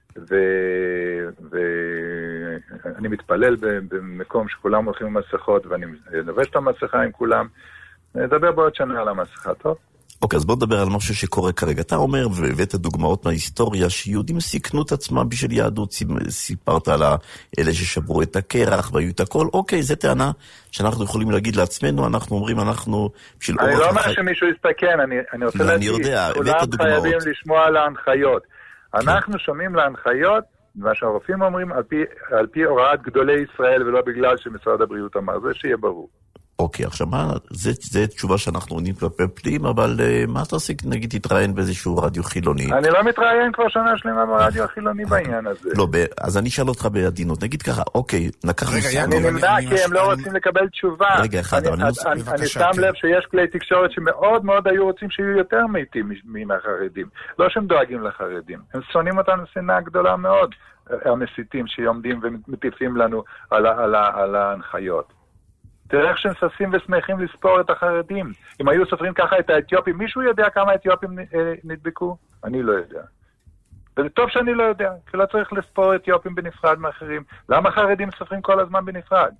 S24: ואני מתפלל במקום שכולם הולכים עם מסכות, ואני לובש את המסכה עם כולם. נדבר בעוד שנה על המסכה, טוב?
S16: אוקיי, אז בוא נדבר על משהו שקורה כרגע. אתה אומר, והבאת דוגמאות מההיסטוריה, שיהודים סיכנו את עצמם בשביל יהדות, סיפרת על אלה ששברו את הקרח והיו את הכל, אוקיי, זו טענה שאנחנו יכולים להגיד לעצמנו, אנחנו אומרים, אנחנו בשביל
S24: אני
S16: אורח
S24: לא אומר
S16: החיים...
S24: שמישהו יסתכן, אני, אני רוצה להגיד, כולם חייבים לשמוע על ההנחיות. אנחנו שומעים להנחיות, מה שהרופאים אומרים, על פי, על פי הוראת גדולי ישראל, ולא בגלל שמשרד הבריאות אמר, זה שיהיה ברור.
S16: אוקיי, עכשיו מה, זה, זה תשובה שאנחנו עונים כלפי פנים, אבל uh, מה אתה עושה, נגיד, תתראיין באיזשהו רדיו חילוני?
S24: אני לא מתראיין כבר שנה שלמה ברדיו החילוני בעניין הזה.
S16: לא, ב, אז אני אשאל אותך בעדינות, נגיד ככה, אוקיי, לקחנו...
S24: רגע, אני נמנע כי הם לא רוצים לקבל תשובה.
S16: רגע, אחד, אבל אני...
S24: אני שם לב שיש כלי תקשורת שמאוד מאוד היו רוצים שיהיו יותר מתים מן החרדים. לא שהם דואגים לחרדים, הם שונאים אותנו שנאה גדולה מאוד, המסיתים שעומדים ומטיפים לנו על, על, על ההנחיות. תראה איך שהם ששים ושמחים לספור את החרדים. אם היו סופרים ככה את האתיופים, מישהו יודע כמה אתיופים נדבקו? אני לא יודע. וזה טוב שאני לא יודע, כי לא צריך לספור אתיופים בנפרד מאחרים. למה חרדים סופרים כל הזמן בנפרד?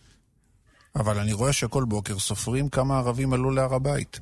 S7: אבל אני רואה שכל בוקר סופרים כמה ערבים עלו להר הבית.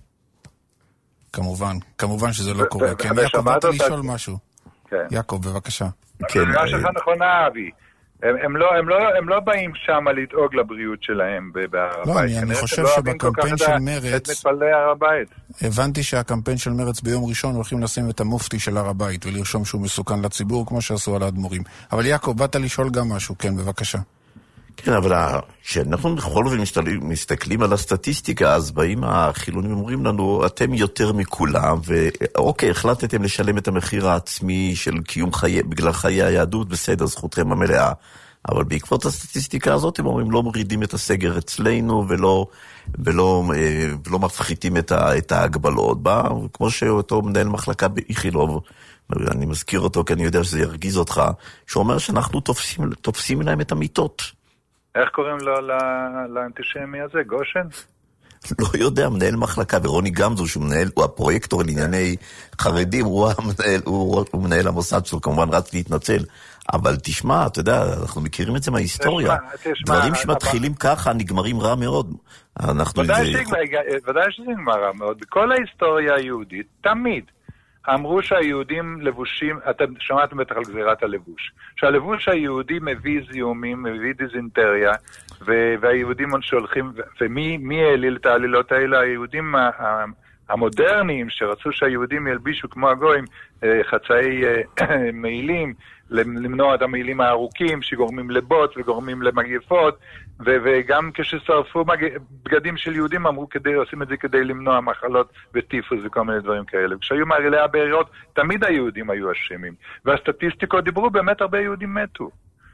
S7: כמובן, כמובן שזה לא קורה. כן, יעקב, באת לשאול משהו. יעקב, בבקשה.
S24: השאלה שלך נכונה, אבי. הם, הם, לא, הם, לא, הם לא באים שם לדאוג לבריאות שלהם בהר הבית.
S7: לא, אני, אני חושב שבקמפיין של מרץ,
S24: את מתפללי הר הבית.
S7: הבנתי שהקמפיין של מרץ ביום ראשון הולכים לשים את המופתי של הר הבית ולרשום שהוא מסוכן לציבור, כמו שעשו על האדמו"רים. אבל יעקב, באת לשאול גם משהו, כן, בבקשה.
S16: כן, אבל כשאנחנו בכל זאת מסתכלים על הסטטיסטיקה, אז באים החילונים אומרים לנו, אתם יותר מכולם, ואוקיי, החלטתם לשלם את המחיר העצמי של קיום חיי, בגלל חיי היהדות, בסדר, זכותכם המלאה. אבל בעקבות הסטטיסטיקה הזאת, הם אומרים, לא מורידים את הסגר אצלנו, ולא, ולא, ולא מפחיתים את, ה, את ההגבלות. בא, כמו שאותו מנהל מחלקה באיכילוב, אני מזכיר אותו, כי אני יודע שזה ירגיז אותך, שהוא אומר שאנחנו תופסים, תופסים להם את המיטות.
S24: איך קוראים לו לאנטישמי הזה? גושן?
S16: לא יודע, מנהל מחלקה, ורוני גמזו, שהוא מנהל, הוא הפרויקטור לענייני חרדים, הוא המנהל, הוא, הוא מנהל המוסד שלו, כמובן רץ להתנצל, אבל תשמע, אתה יודע, אנחנו מכירים את זה מההיסטוריה. תשמע, תשמע, דברים שמתחילים אבל... ככה, נגמרים רע מאוד. אנחנו
S24: ודאי,
S16: זה...
S24: שגמר, ודאי שזה נגמר רע מאוד. בכל ההיסטוריה היהודית, תמיד, אמרו שהיהודים לבושים, אתם שמעתם בטח על גזירת הלבוש, שהלבוש היהודי מביא זיהומים, מביא דיזנטריה, והיהודים שהולכים, ומי העליל את העלילות האלה? היהודים המודרניים שרצו שהיהודים ילבישו כמו הגויים חצאי מעילים, למנוע את המעילים הארוכים שגורמים לבוט וגורמים למגפות, וגם כששרפו בגדים של יהודים אמרו כדי, עושים את זה כדי למנוע מחלות וטיפוס וכל מיני דברים כאלה. כשהיו מערילי הבאריות תמיד היהודים היו אשמים, והסטטיסטיקות דיברו, באמת הרבה יהודים מתו.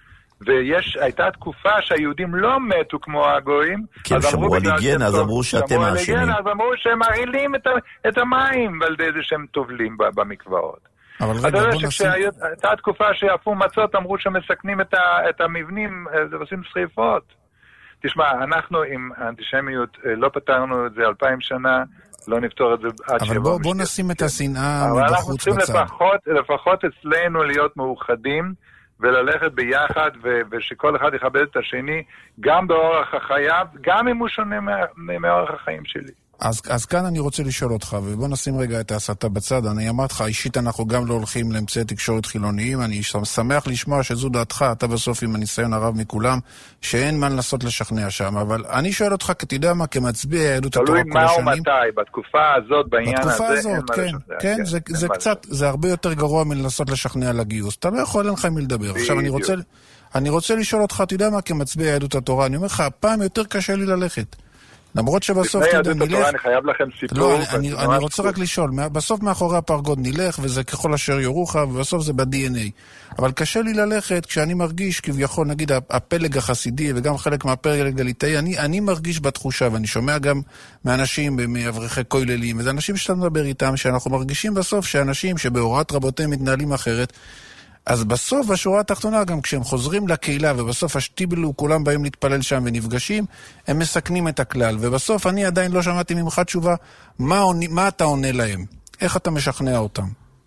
S24: ויש, הייתה תקופה שהיהודים לא מתו כמו הגויים.
S16: כן, שמרו על היגיינה, אז אמרו שאתם האשמים.
S24: אז אמרו שהם מרעילים את, את המים על ידי זה שהם טובלים במקוואות.
S7: אבל רגע, בוא נשים...
S24: הייתה תקופה שיפו מצות, אמרו שמסכנים את, ה, את המבנים, ועושים שריפות. תשמע, אנחנו עם האנטישמיות לא פתרנו את זה אלפיים שנה, לא נפתור את זה עד שבוע.
S7: אבל בוא, בוא נשים את השנאה מבחוץ בצד. אבל אנחנו צריכים
S24: לפחות, לפחות אצלנו להיות מאוחדים, וללכת ביחד, ו- ושכל אחד יכבד את השני, גם באורח החייו, גם אם הוא שונה מאורח החיים שלי.
S7: אז, אז כאן אני רוצה לשאול אותך, ובוא נשים רגע את ההסתה בצד. אני אמרתי לך, אישית אנחנו גם לא הולכים לאמצעי תקשורת חילוניים, אני שמח לשמוע שזו דעתך, אתה בסוף עם הניסיון הרב מכולם, שאין מה לנסות לשכנע שם, אבל אני שואל אותך, כי אתה יודע מה, כמצביע יהדות התורה כל השנים.
S24: תלוי מה ומתי, בתקופה הזאת, בעניין הזה,
S7: בתקופה הזאת, כן, כן, זה, זה קצת, זה הרבה יותר גרוע מלנסות לשכנע לגיוס. אתה לא יכול, אין לך מי לדבר. עכשיו אני רוצה, אני רוצה לשאול אותך, אתה יודע מה, כמצביע יהדות התורה, אני אומר לך, הפעם יותר קשה לי ללכת. למרות שבסוף אתה יודע, נלך...
S24: אני חייב לכם סיפור.
S7: לא, אני, אני רוצה רק לשאול, בסוף מאחורי הפרגוד נלך, וזה ככל אשר יורוך, ובסוף זה ב-די אן איי. אבל קשה לי ללכת כשאני מרגיש, כביכול, נגיד, הפלג החסידי, וגם חלק מהפלג הליטאי, אני, אני מרגיש בתחושה, ואני שומע גם מאנשים, מאברכי כוללים, וזה אנשים שאתה מדבר איתם, שאנחנו מרגישים בסוף שאנשים שבהוראת רבותיהם מתנהלים אחרת, אז בסוף, בשורה התחתונה, גם כשהם חוזרים לקהילה, ובסוף השטיבלו, כולם באים להתפלל שם ונפגשים, הם מסכנים את הכלל. ובסוף אני עדיין לא שמעתי ממך תשובה, מה, מה אתה עונה להם? איך אתה משכנע אותם?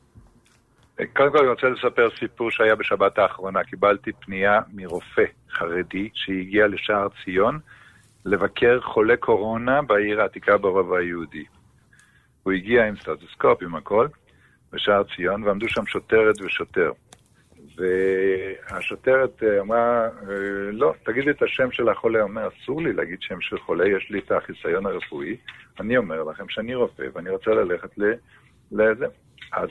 S24: קודם כל אני רוצה לספר סיפור שהיה בשבת האחרונה. קיבלתי פנייה מרופא חרדי שהגיע לשער ציון לבקר חולה קורונה בעיר העתיקה ברובע היהודי. הוא הגיע עם סטטוסקופ, עם הכל, בשער ציון, ועמדו שם שוטרת ושוטר. והשוטרת אמרה, לא, תגיד לי את השם של החולה. הוא אומר, אסור לי להגיד שם של חולה, יש לי את החיסיון הרפואי. אני אומר לכם שאני רופא, ואני רוצה ללכת לזה. אז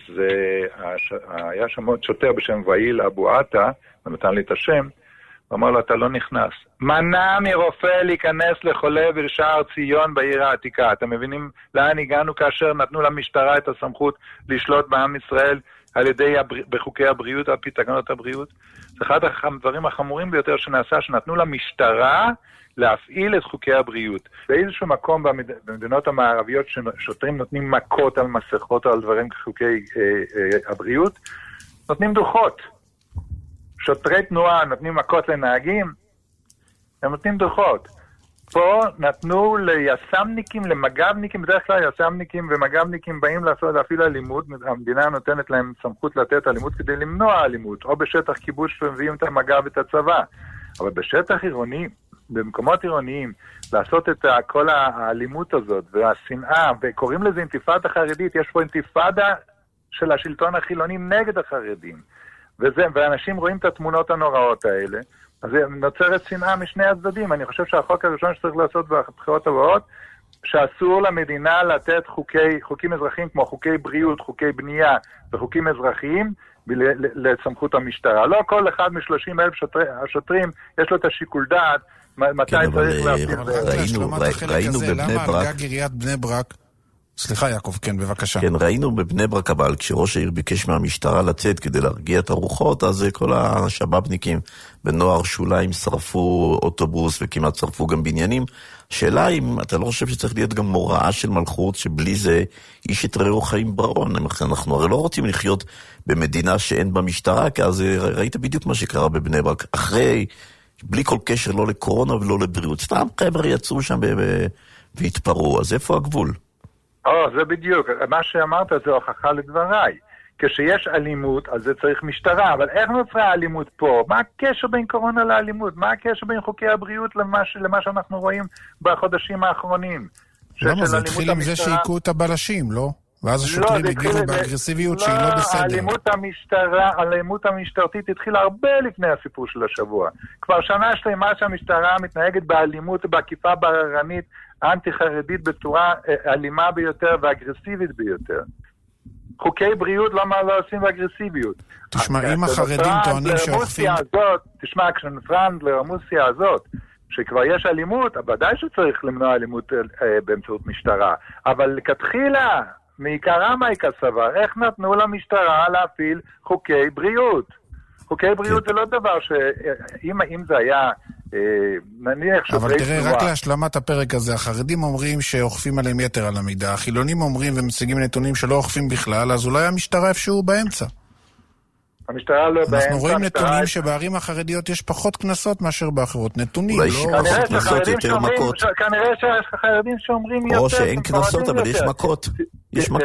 S24: היה שם עוד שוטר בשם ואיל אבו עטה, ונתן לי את השם, ואמר לו, אתה לא נכנס. מנע מרופא להיכנס לחולה בשער ציון בעיר העתיקה. אתם מבינים לאן הגענו כאשר נתנו למשטרה את הסמכות לשלוט בעם ישראל על ידי הבר... בחוקי הבריאות, על פי תקנות הבריאות? זה אחד הדברים החמורים ביותר שנעשה, שנתנו למשטרה להפעיל את חוקי הבריאות. באיזשהו מקום במד... במדינות המערביות ששוטרים נותנים מכות על מסכות או על דברים כחוקי אה, אה, הבריאות, נותנים דוחות. שוטרי תנועה נותנים מכות לנהגים, הם נותנים דוחות. פה נתנו ליסמניקים, למג"בניקים, בדרך כלל יסמניקים ומג"בניקים באים לעשות להפעיל אלימות, המדינה נותנת להם סמכות לתת אלימות כדי למנוע אלימות, או בשטח כיבוש ומביאים את המג"ב ואת הצבא. אבל בשטח עירוני, במקומות עירוניים, לעשות את כל האלימות הזאת והשנאה, וקוראים לזה אינתיפאדה חרדית, יש פה אינתיפאדה של השלטון החילוני נגד החרדים. וזה, ואנשים רואים את התמונות הנוראות האלה, אז נוצרת שנאה משני הצדדים. אני חושב שהחוק הראשון שצריך לעשות בבחירות הבאות, שאסור למדינה לתת חוקי, חוקים אזרחיים כמו חוקי בריאות, חוקי בנייה וחוקים אזרחיים לסמכות המשטרה. לא כל אחד משלושים אלף שוטרי, השוטרים יש לו את השיקול דעת מתי
S16: כן,
S7: צריך
S16: להפעיל.
S7: ראינו, ראינו בבני ברק. למה גג עיריית בני ברק? סליחה יעקב, כן, בבקשה.
S16: כן, ראינו בבני ברק, אבל כשראש העיר ביקש מהמשטרה לצאת כדי להרגיע את הרוחות, אז כל השבאבניקים בנוער שוליים שרפו אוטובוס וכמעט שרפו גם בניינים. השאלה אם אתה לא חושב שצריך להיות גם מוראה של מלכות, שבלי זה איש את רעהו חיים ברון. אנחנו הרי לא רוצים לחיות במדינה שאין בה משטרה, כי אז ראית בדיוק מה שקרה בבני ברק. אחרי, בלי כל קשר לא לקורונה ולא לבריאות. סתם חבר'ה יצאו שם והתפרו, אז איפה הגבול?
S24: או, זה בדיוק. מה שאמרת זה הוכחה לדבריי. כשיש אלימות, אז זה צריך משטרה. אבל איך נוצרה האלימות פה? מה הקשר בין קורונה לאלימות? מה הקשר בין חוקי הבריאות למה, למה שאנחנו רואים בחודשים האחרונים?
S7: למה? זה התחיל עם זה שהיקו את הבלשים, לא? ואז השוטרים הגיעו באגרסיביות שהיא לא בסדר.
S24: האלימות המשטרה, האלימות המשטרתית התחילה הרבה לפני הסיפור של השבוע. כבר שנה שלמה שהמשטרה מתנהגת באלימות ובעקיפה בררנית, אנטי-חרדית בצורה אלימה ביותר ואגרסיבית ביותר. חוקי בריאות למה לא עושים באגרסיביות?
S7: תשמע, אם החרדים טוענים שאוכפים...
S24: תשמע, כשנפרנד לרמוסיה הזאת, שכבר יש אלימות, ודאי שצריך למנוע אלימות באמצעות משטרה. אבל כתחילה, מעיקרה מייקה סבר, איך נתנו למשטרה להפעיל חוקי בריאות? חוקי בריאות זה לא דבר שאם זה היה...
S7: אבל תראה, רק להשלמת הפרק הזה, החרדים אומרים שאוכפים עליהם יתר על המידה, החילונים אומרים ומשיגים נתונים שלא אוכפים בכלל, אז אולי המשטרה איפשהו באמצע.
S24: המשטרה לא באמצע.
S7: אנחנו רואים נתונים שבערים החרדיות יש פחות כנסות מאשר באחרות. נתונים, לא...
S16: פחות כנסות, יותר מכות.
S24: כנראה שהחרדים שאומרים יותר...
S16: או שאין כנסות, אבל יש מכות. יש מכות.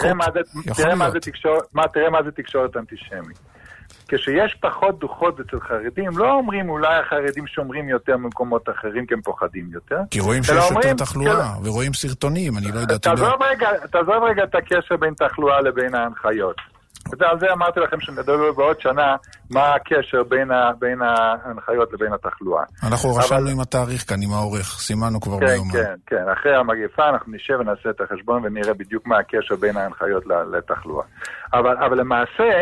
S24: תראה מה זה תקשורת אנטישמית. כשיש פחות דוחות אצל חרדים, לא אומרים אולי החרדים שומרים יותר ממקומות אחרים כי הם פוחדים יותר.
S7: כי רואים שיש יותר תחלואה, ורואים סרטונים, אני לא יודע...
S24: תעזוב רגע את הקשר בין תחלואה לבין ההנחיות. על זה אמרתי לכם שנדבר בעוד שנה מה הקשר בין ההנחיות לבין התחלואה.
S7: אנחנו רשמנו עם התאריך כאן, עם העורך, סימנו כבר ביומן.
S24: כן, כן, אחרי המגפה אנחנו נשב ונעשה את החשבון ונראה בדיוק מה הקשר בין ההנחיות לתחלואה. אבל למעשה,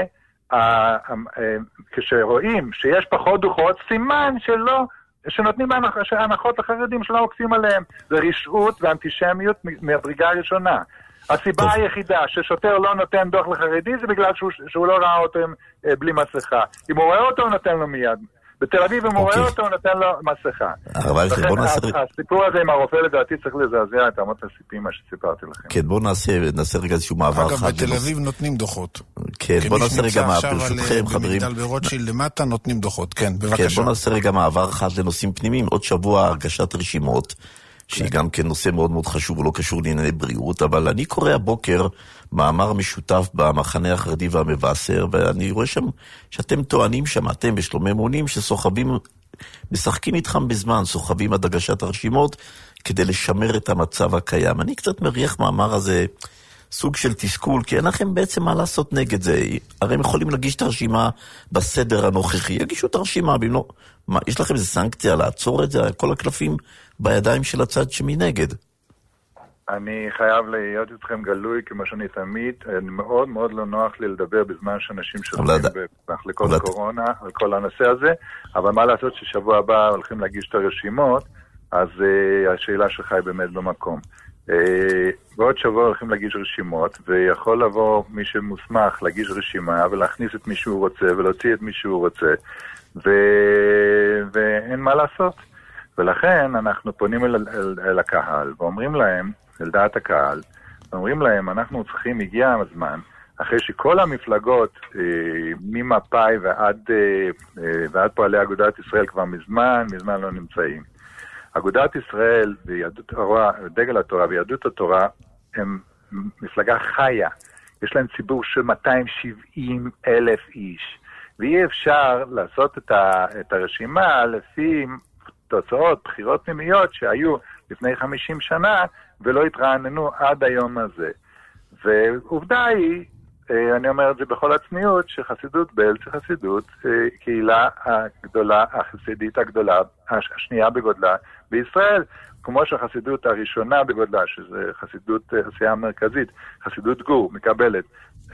S24: כשרואים שיש פחות דוחות, סימן שלא, שנותנים הנחות לחרדים שלא עוקפים עליהם. זה רשעות ואנטישמיות מהדרגה הראשונה. הסיבה היחידה ששוטר לא נותן דוח לחרדי זה בגלל שהוא, שהוא לא ראה אותם בלי מסכה. אם הוא רואה אותו הוא נותן לו מיד. בתל אביב אם הוא רואה אותו הוא נותן לו מסכה. הסיפור הזה עם הרופא לדעתי צריך לזעזע את אמות הסיפים מה שסיפרתי לכם.
S16: כן, בואו נעשה רגע איזשהו מעבר חד.
S7: אגב, בתל אביב נותנים דוחות.
S16: כן, בואו נעשה רגע מעבר, ברשותכם חברים.
S7: במגדל ברוטשילד למטה נותנים דוחות, כן, בבקשה.
S16: כן, בואו נעשה רגע מעבר חד לנושאים פנימיים. עוד שבוע הרגשת רשימות. שהיא גם כן נושא מאוד מאוד חשוב ולא קשור לענייני בריאות, אבל אני קורא הבוקר מאמר משותף במחנה החרדי והמבשר, ואני רואה שם שאתם טוענים שם, אתם בשלומי מונים, שסוחבים, משחקים איתכם בזמן, סוחבים עד הגשת הרשימות, כדי לשמר את המצב הקיים. אני קצת מריח מאמר הזה, סוג של תסכול, כי אין לכם בעצם מה לעשות נגד זה. הרי הם יכולים להגיש את הרשימה בסדר הנוכחי, יגישו את הרשימה, לא, מה, יש לכם איזה סנקציה לעצור את זה, כל הקלפים בידיים של הצד שמנגד.
S24: אני חייב להיות איתכם גלוי כמו שאני תמיד, מאוד מאוד לא נוח לי לדבר בזמן שאנשים שותים במחלקות קורונה על כל הנושא הזה, אבל מה לעשות ששבוע הבא הולכים להגיש את הרשימות, אז uh, השאלה שלך היא באמת במקום. Uh, בעוד שבוע הולכים להגיש רשימות, ויכול לבוא מי שמוסמך להגיש רשימה ולהכניס את מי שהוא רוצה ולהוציא את מי שהוא רוצה, ו... ואין מה לעשות. ולכן אנחנו פונים אל, אל, אל הקהל ואומרים להם, אל דעת הקהל, ואומרים להם, אנחנו צריכים, הגיע הזמן, אחרי שכל המפלגות, אה, ממפאי ועד, אה, ועד פועלי אגודת ישראל כבר מזמן, מזמן לא נמצאים. אגודת ישראל ויהדות התורה, דגל התורה ויהדות התורה, הם מפלגה חיה. יש להם ציבור של מאתיים שבעים אלף איש. ואי אפשר לעשות את, ה, את הרשימה לפי תוצאות, בחירות פנימיות שהיו לפני חמישים שנה, ולא התרעננו עד היום הזה. ועובדה היא, אני אומר את זה בכל הצניעות, שחסידות בעלז זה חסידות, קהילה הגדולה, החסידית הגדולה, השנייה בגודלה בישראל, כמו שהחסידות הראשונה בגודלה, שזה חסידות הסיעה המרכזית, חסידות גור, מקבלת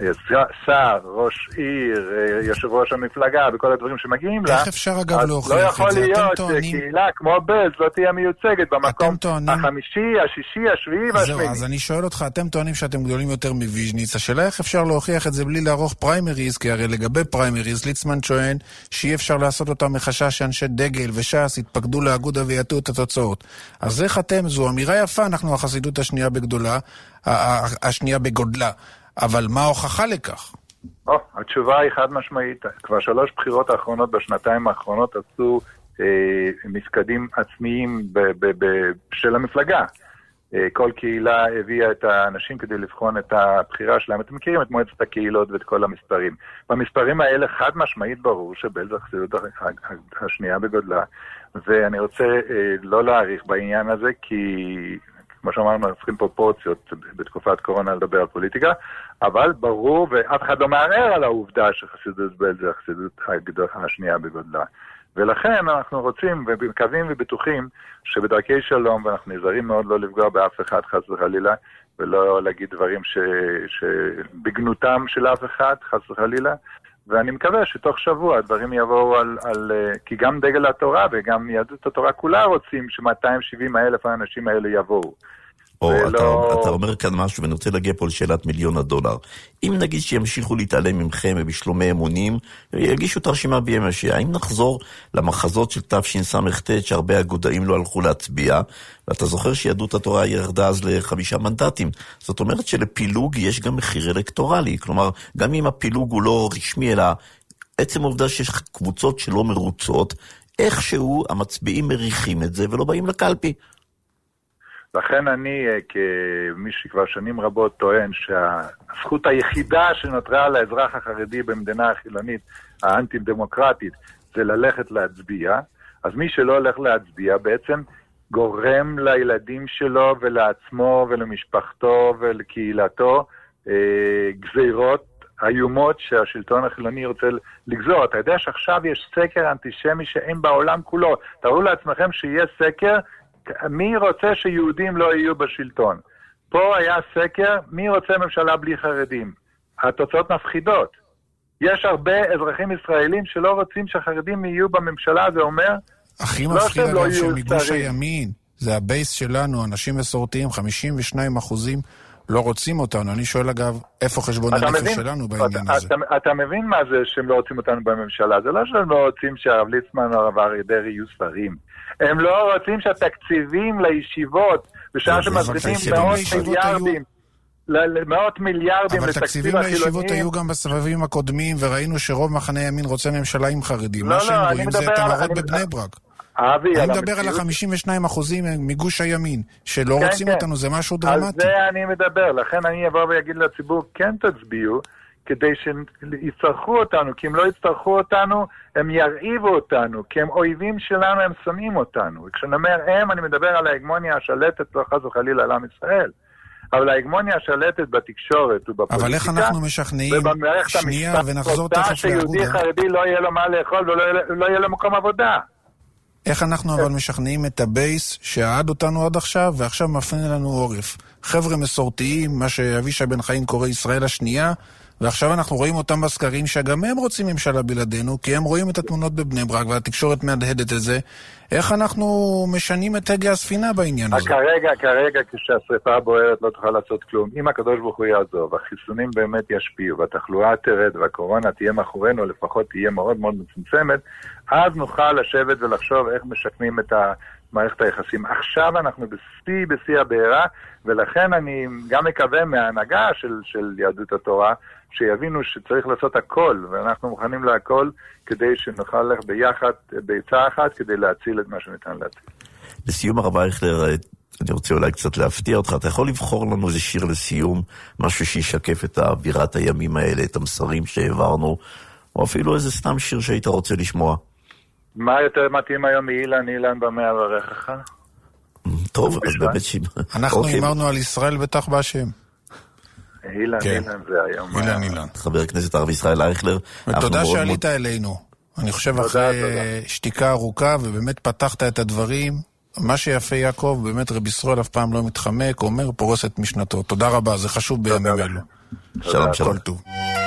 S24: שר, ראש עיר, יושב ראש המפלגה, וכל הדברים שמגיעים לה.
S7: איך אפשר אגב להוכיח
S24: לא
S7: את
S24: יכול
S7: זה?
S24: להיות
S7: טוענים...
S24: שקהילה כמו בלז לא תהיה מיוצגת במקום
S7: טוענים...
S24: החמישי, השישי, השביעי והשמיני.
S7: זהו, אז אני שואל אותך, אתם טוענים שאתם גדולים יותר מוויז'ניץ, השאלה איך אפשר להוכיח את זה בלי לערוך פריימריז, כי הרי לגבי פריימריז, ליצמן שואל שאי אפשר לעשות אותם מחשש שאנשי דגל וש"ס יתפקדו לאגודה ויעטו את התוצאות. אז איך אתם, זו אמירה יפה, אנחנו החסידות השנייה בגדולה, השנייה בגודלה. אבל מה ההוכחה לכך?
S24: או, התשובה היא חד משמעית. כבר שלוש בחירות האחרונות בשנתיים האחרונות עשו אה, מפקדים עצמיים ב- ב- ב- של המפלגה. אה, כל קהילה הביאה את האנשים כדי לבחון את הבחירה שלהם. אתם מכירים את מועצת הקהילות ואת כל המספרים. במספרים האלה חד משמעית ברור שבלז החסידות השנייה בגודלה. ואני רוצה אה, לא להאריך בעניין הזה, כי... כמו שאמרנו, צריכים פרופורציות בתקופת קורונה לדבר על פוליטיקה, אבל ברור, ואף אחד לא מערער על העובדה שחסידות בלז זה החסידות השנייה בגודלה. ולכן אנחנו רוצים ומקווים ובטוחים שבדרכי שלום, ואנחנו נזהרים מאוד לא לפגוע באף אחד חס וחלילה, ולא להגיד דברים ש... שבגנותם של אף אחד חס וחלילה, ואני מקווה שתוך שבוע הדברים יבואו על, על... כי גם דגל התורה וגם יהדות התורה כולה רוצים ש-מאתיים שבעים אלף האנשים האלה יבואו.
S16: או,
S24: ולא...
S16: אתה, אתה אומר כאן משהו, ואני רוצה להגיע פה לשאלת מיליון הדולר. אם נגיד שימשיכו להתעלם ממכם ובשלומי אמונים, יגישו את הרשימה בימי שיעה. אם נחזור למחזות של תשס"ט, שהרבה אגודאים לא הלכו להצביע, ואתה זוכר שיהדות התורה ירדה אז לחמישה מנדטים. זאת אומרת שלפילוג יש גם מחיר אלקטורלי. כלומר, גם אם הפילוג הוא לא רשמי, אלא עצם העובדה שיש קבוצות שלא מרוצות, איכשהו המצביעים מריחים את זה ולא באים לקלפי.
S24: לכן אני, כמי שכבר שנים רבות טוען שהזכות היחידה שנותרה לאזרח החרדי במדינה החילונית, האנטי-דמוקרטית, זה ללכת להצביע. אז מי שלא הולך להצביע בעצם גורם לילדים שלו ולעצמו ולמשפחתו ולקהילתו גזירות איומות שהשלטון החילוני רוצה לגזור. אתה יודע שעכשיו יש סקר אנטישמי שאין בעולם כולו. תראו לעצמכם שיהיה סקר מי רוצה שיהודים לא יהיו בשלטון. פה היה סקר, מי רוצה ממשלה בלי חרדים? התוצאות מפחידות. יש הרבה אזרחים ישראלים שלא רוצים שהחרדים יהיו בממשלה, זה אומר...
S7: הכי
S24: לא
S7: מפחיד
S24: לא
S7: אגב שמגוש הימין, זה הבייס שלנו, אנשים מסורתיים, חמישים ושניים אחוזים לא רוצים אותנו. אני שואל אגב, איפה חשבון הנפש שלנו בעניין
S24: אתה,
S7: הזה?
S24: אתה, אתה מבין מה זה שהם לא רוצים אותנו בממשלה? זה לא שהם לא רוצים שהרב ליצמן או הרב אריה דרעי יהיו שרים. הם לא רוצים שהתקציבים לישיבות, בשעה שמזרימים מאות מיליארדים, מאות מיליארדים
S7: אבל תקציבים לישיבות היו גם בסבבים הקודמים, וראינו שרוב מחנה ימין רוצה ממשלה עם חרדים. מה שהם רואים זה את המראות בבני ברק. אני מדבר על ה-חמישים ושניים אחוזים מגוש הימין, שלא רוצים אותנו, זה משהו דרמטי.
S24: על זה אני מדבר, לכן אני אבוא ויגיד לציבור, כן תצביעו, כדי שיצטרכו אותנו, כי אם לא יצטרכו אותנו, הם ירעיבו אותנו, כי הם אויבים שלנו, הם שונאים אותנו. וכשאני אומר הם, אני מדבר על ההגמוניה השלטת, לא חס וחלילה על עם ישראל. אבל ההגמוניה שלטת בתקשורת ובפוליטיקה.
S7: אבל איך אנחנו משכנעים, שנייה, ונחזור תכף
S24: שיהודי חרדי לא יהיה לו מה לאכול ולא יהיה לו מקום עבודה.
S7: איך אנחנו אבל משכנעים את הבייס שעד אותנו עד עכשיו, ועכשיו מפנה לנו עורף. חבר'ה מסורתיים, מה שאבישי בן חיים קורא ישראל השנייה, ועכשיו אנחנו רואים אותם בסקרים שגם הם רוצים ממשלה בלעדינו, כי הם רואים את התמונות בבני ברק, והתקשורת מהדהדת את זה. איך אנחנו משנים את הגה הספינה בעניין הזה?
S24: כרגע, כרגע, כשהשריפה בוערת לא תוכל לעשות כלום. אם הקדוש ברוך הוא יעזוב, והחיסונים באמת ישפיעו, והתחלואה תרד, והקורונה תהיה מאחורינו, לפחות תהיה מאוד מאוד מצומצמת, אז נוכל לשבת ולחשוב איך משקמים את מערכת היחסים. עכשיו אנחנו בשיא, בשיא הבעירה, ולכן אני גם מקווה מההנהגה של, של יהדות התורה, שיבינו שצריך לעשות הכל, ואנחנו מוכנים להכל, כדי שנוכל ללכת ביחד, בעצה אחת, כדי להציל את מה שניתן להציל.
S16: לסיום הרב אייכלר, אני רוצה אולי קצת להפתיע אותך, אתה יכול לבחור לנו איזה שיר לסיום, משהו שישקף את אווירת הימים האלה, את המסרים שהעברנו, או אפילו איזה סתם שיר שהיית רוצה לשמוע.
S24: מה יותר מתאים היום מאילן, אילן במה אברכך?
S16: טוב, אז באמת שימה.
S7: אנחנו אמרנו על ישראל בטח בהשם.
S24: אילן, אילן זה היום.
S7: אילן, אילן.
S16: חבר הכנסת הרב ישראל אייכלר.
S7: ותודה שעלית אלינו. אני חושב אחרי שתיקה ארוכה, ובאמת פתחת את הדברים. מה שיפה יעקב, באמת רבי ישראל אף פעם לא מתחמק, אומר פורס את משנתו. תודה רבה, זה חשוב בימים אלו.
S16: שלום, שלום.
S7: כל טוב.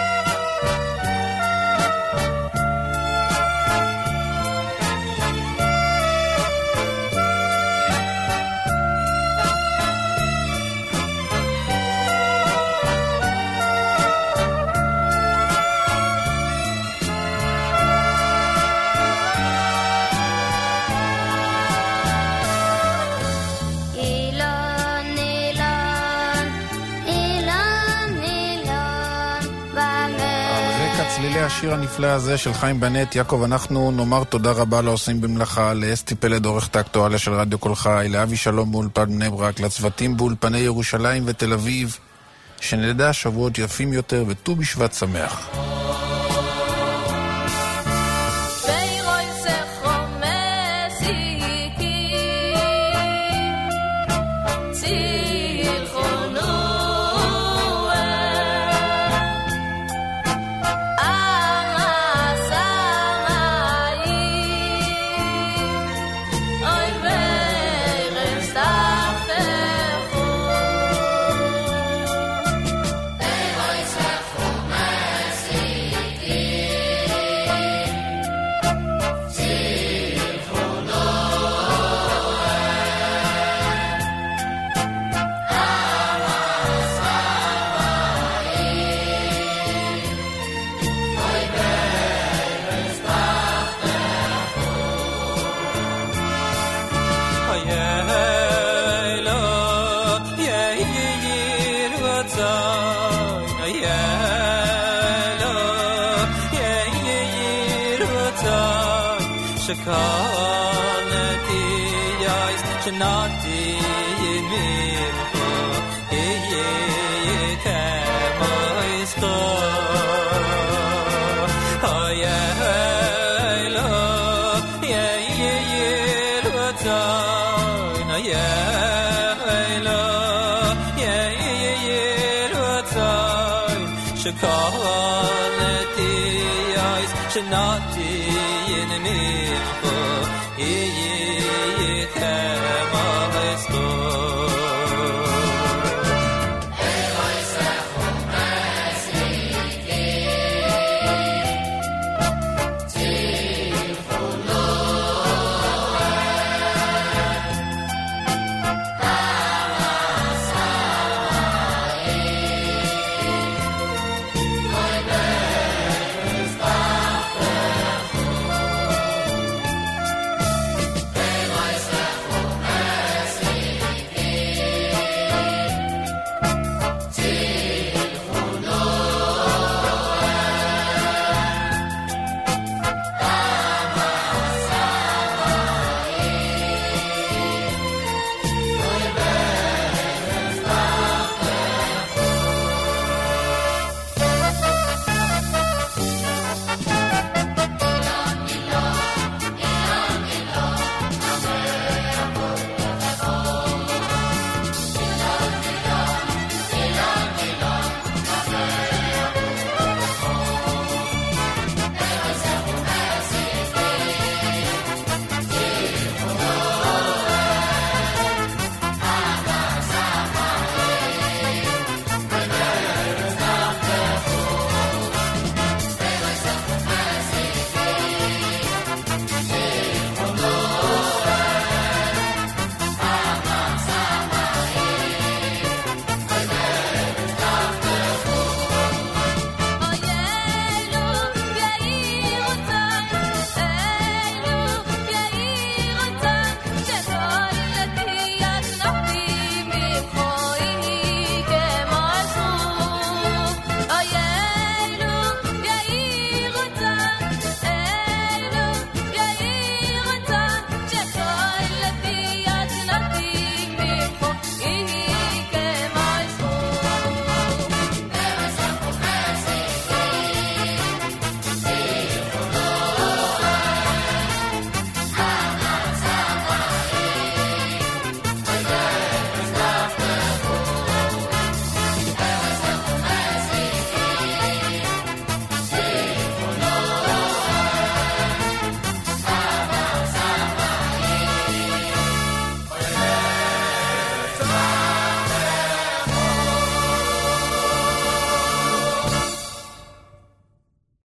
S7: צלילי השיר הנפלא הזה של חיים בנט. יעקב, אנחנו נאמר תודה רבה לעושים במלאכה, לאסתי פלד עורכת האקטואליה של רדיו כל חי, לאבי שלום באולפן בני ברק, לצוותים באולפני ירושלים ותל אביב, שנדע שבועות יפים יותר וט"ו בשבט שמח.
S2: Shekaneti yais chenati yimimko Iye temaisto Ayelo Ye ye ye lutzon Ayelo Ye ye ye lutzon Shekaneti yais chenati yimimko
S19: Bye.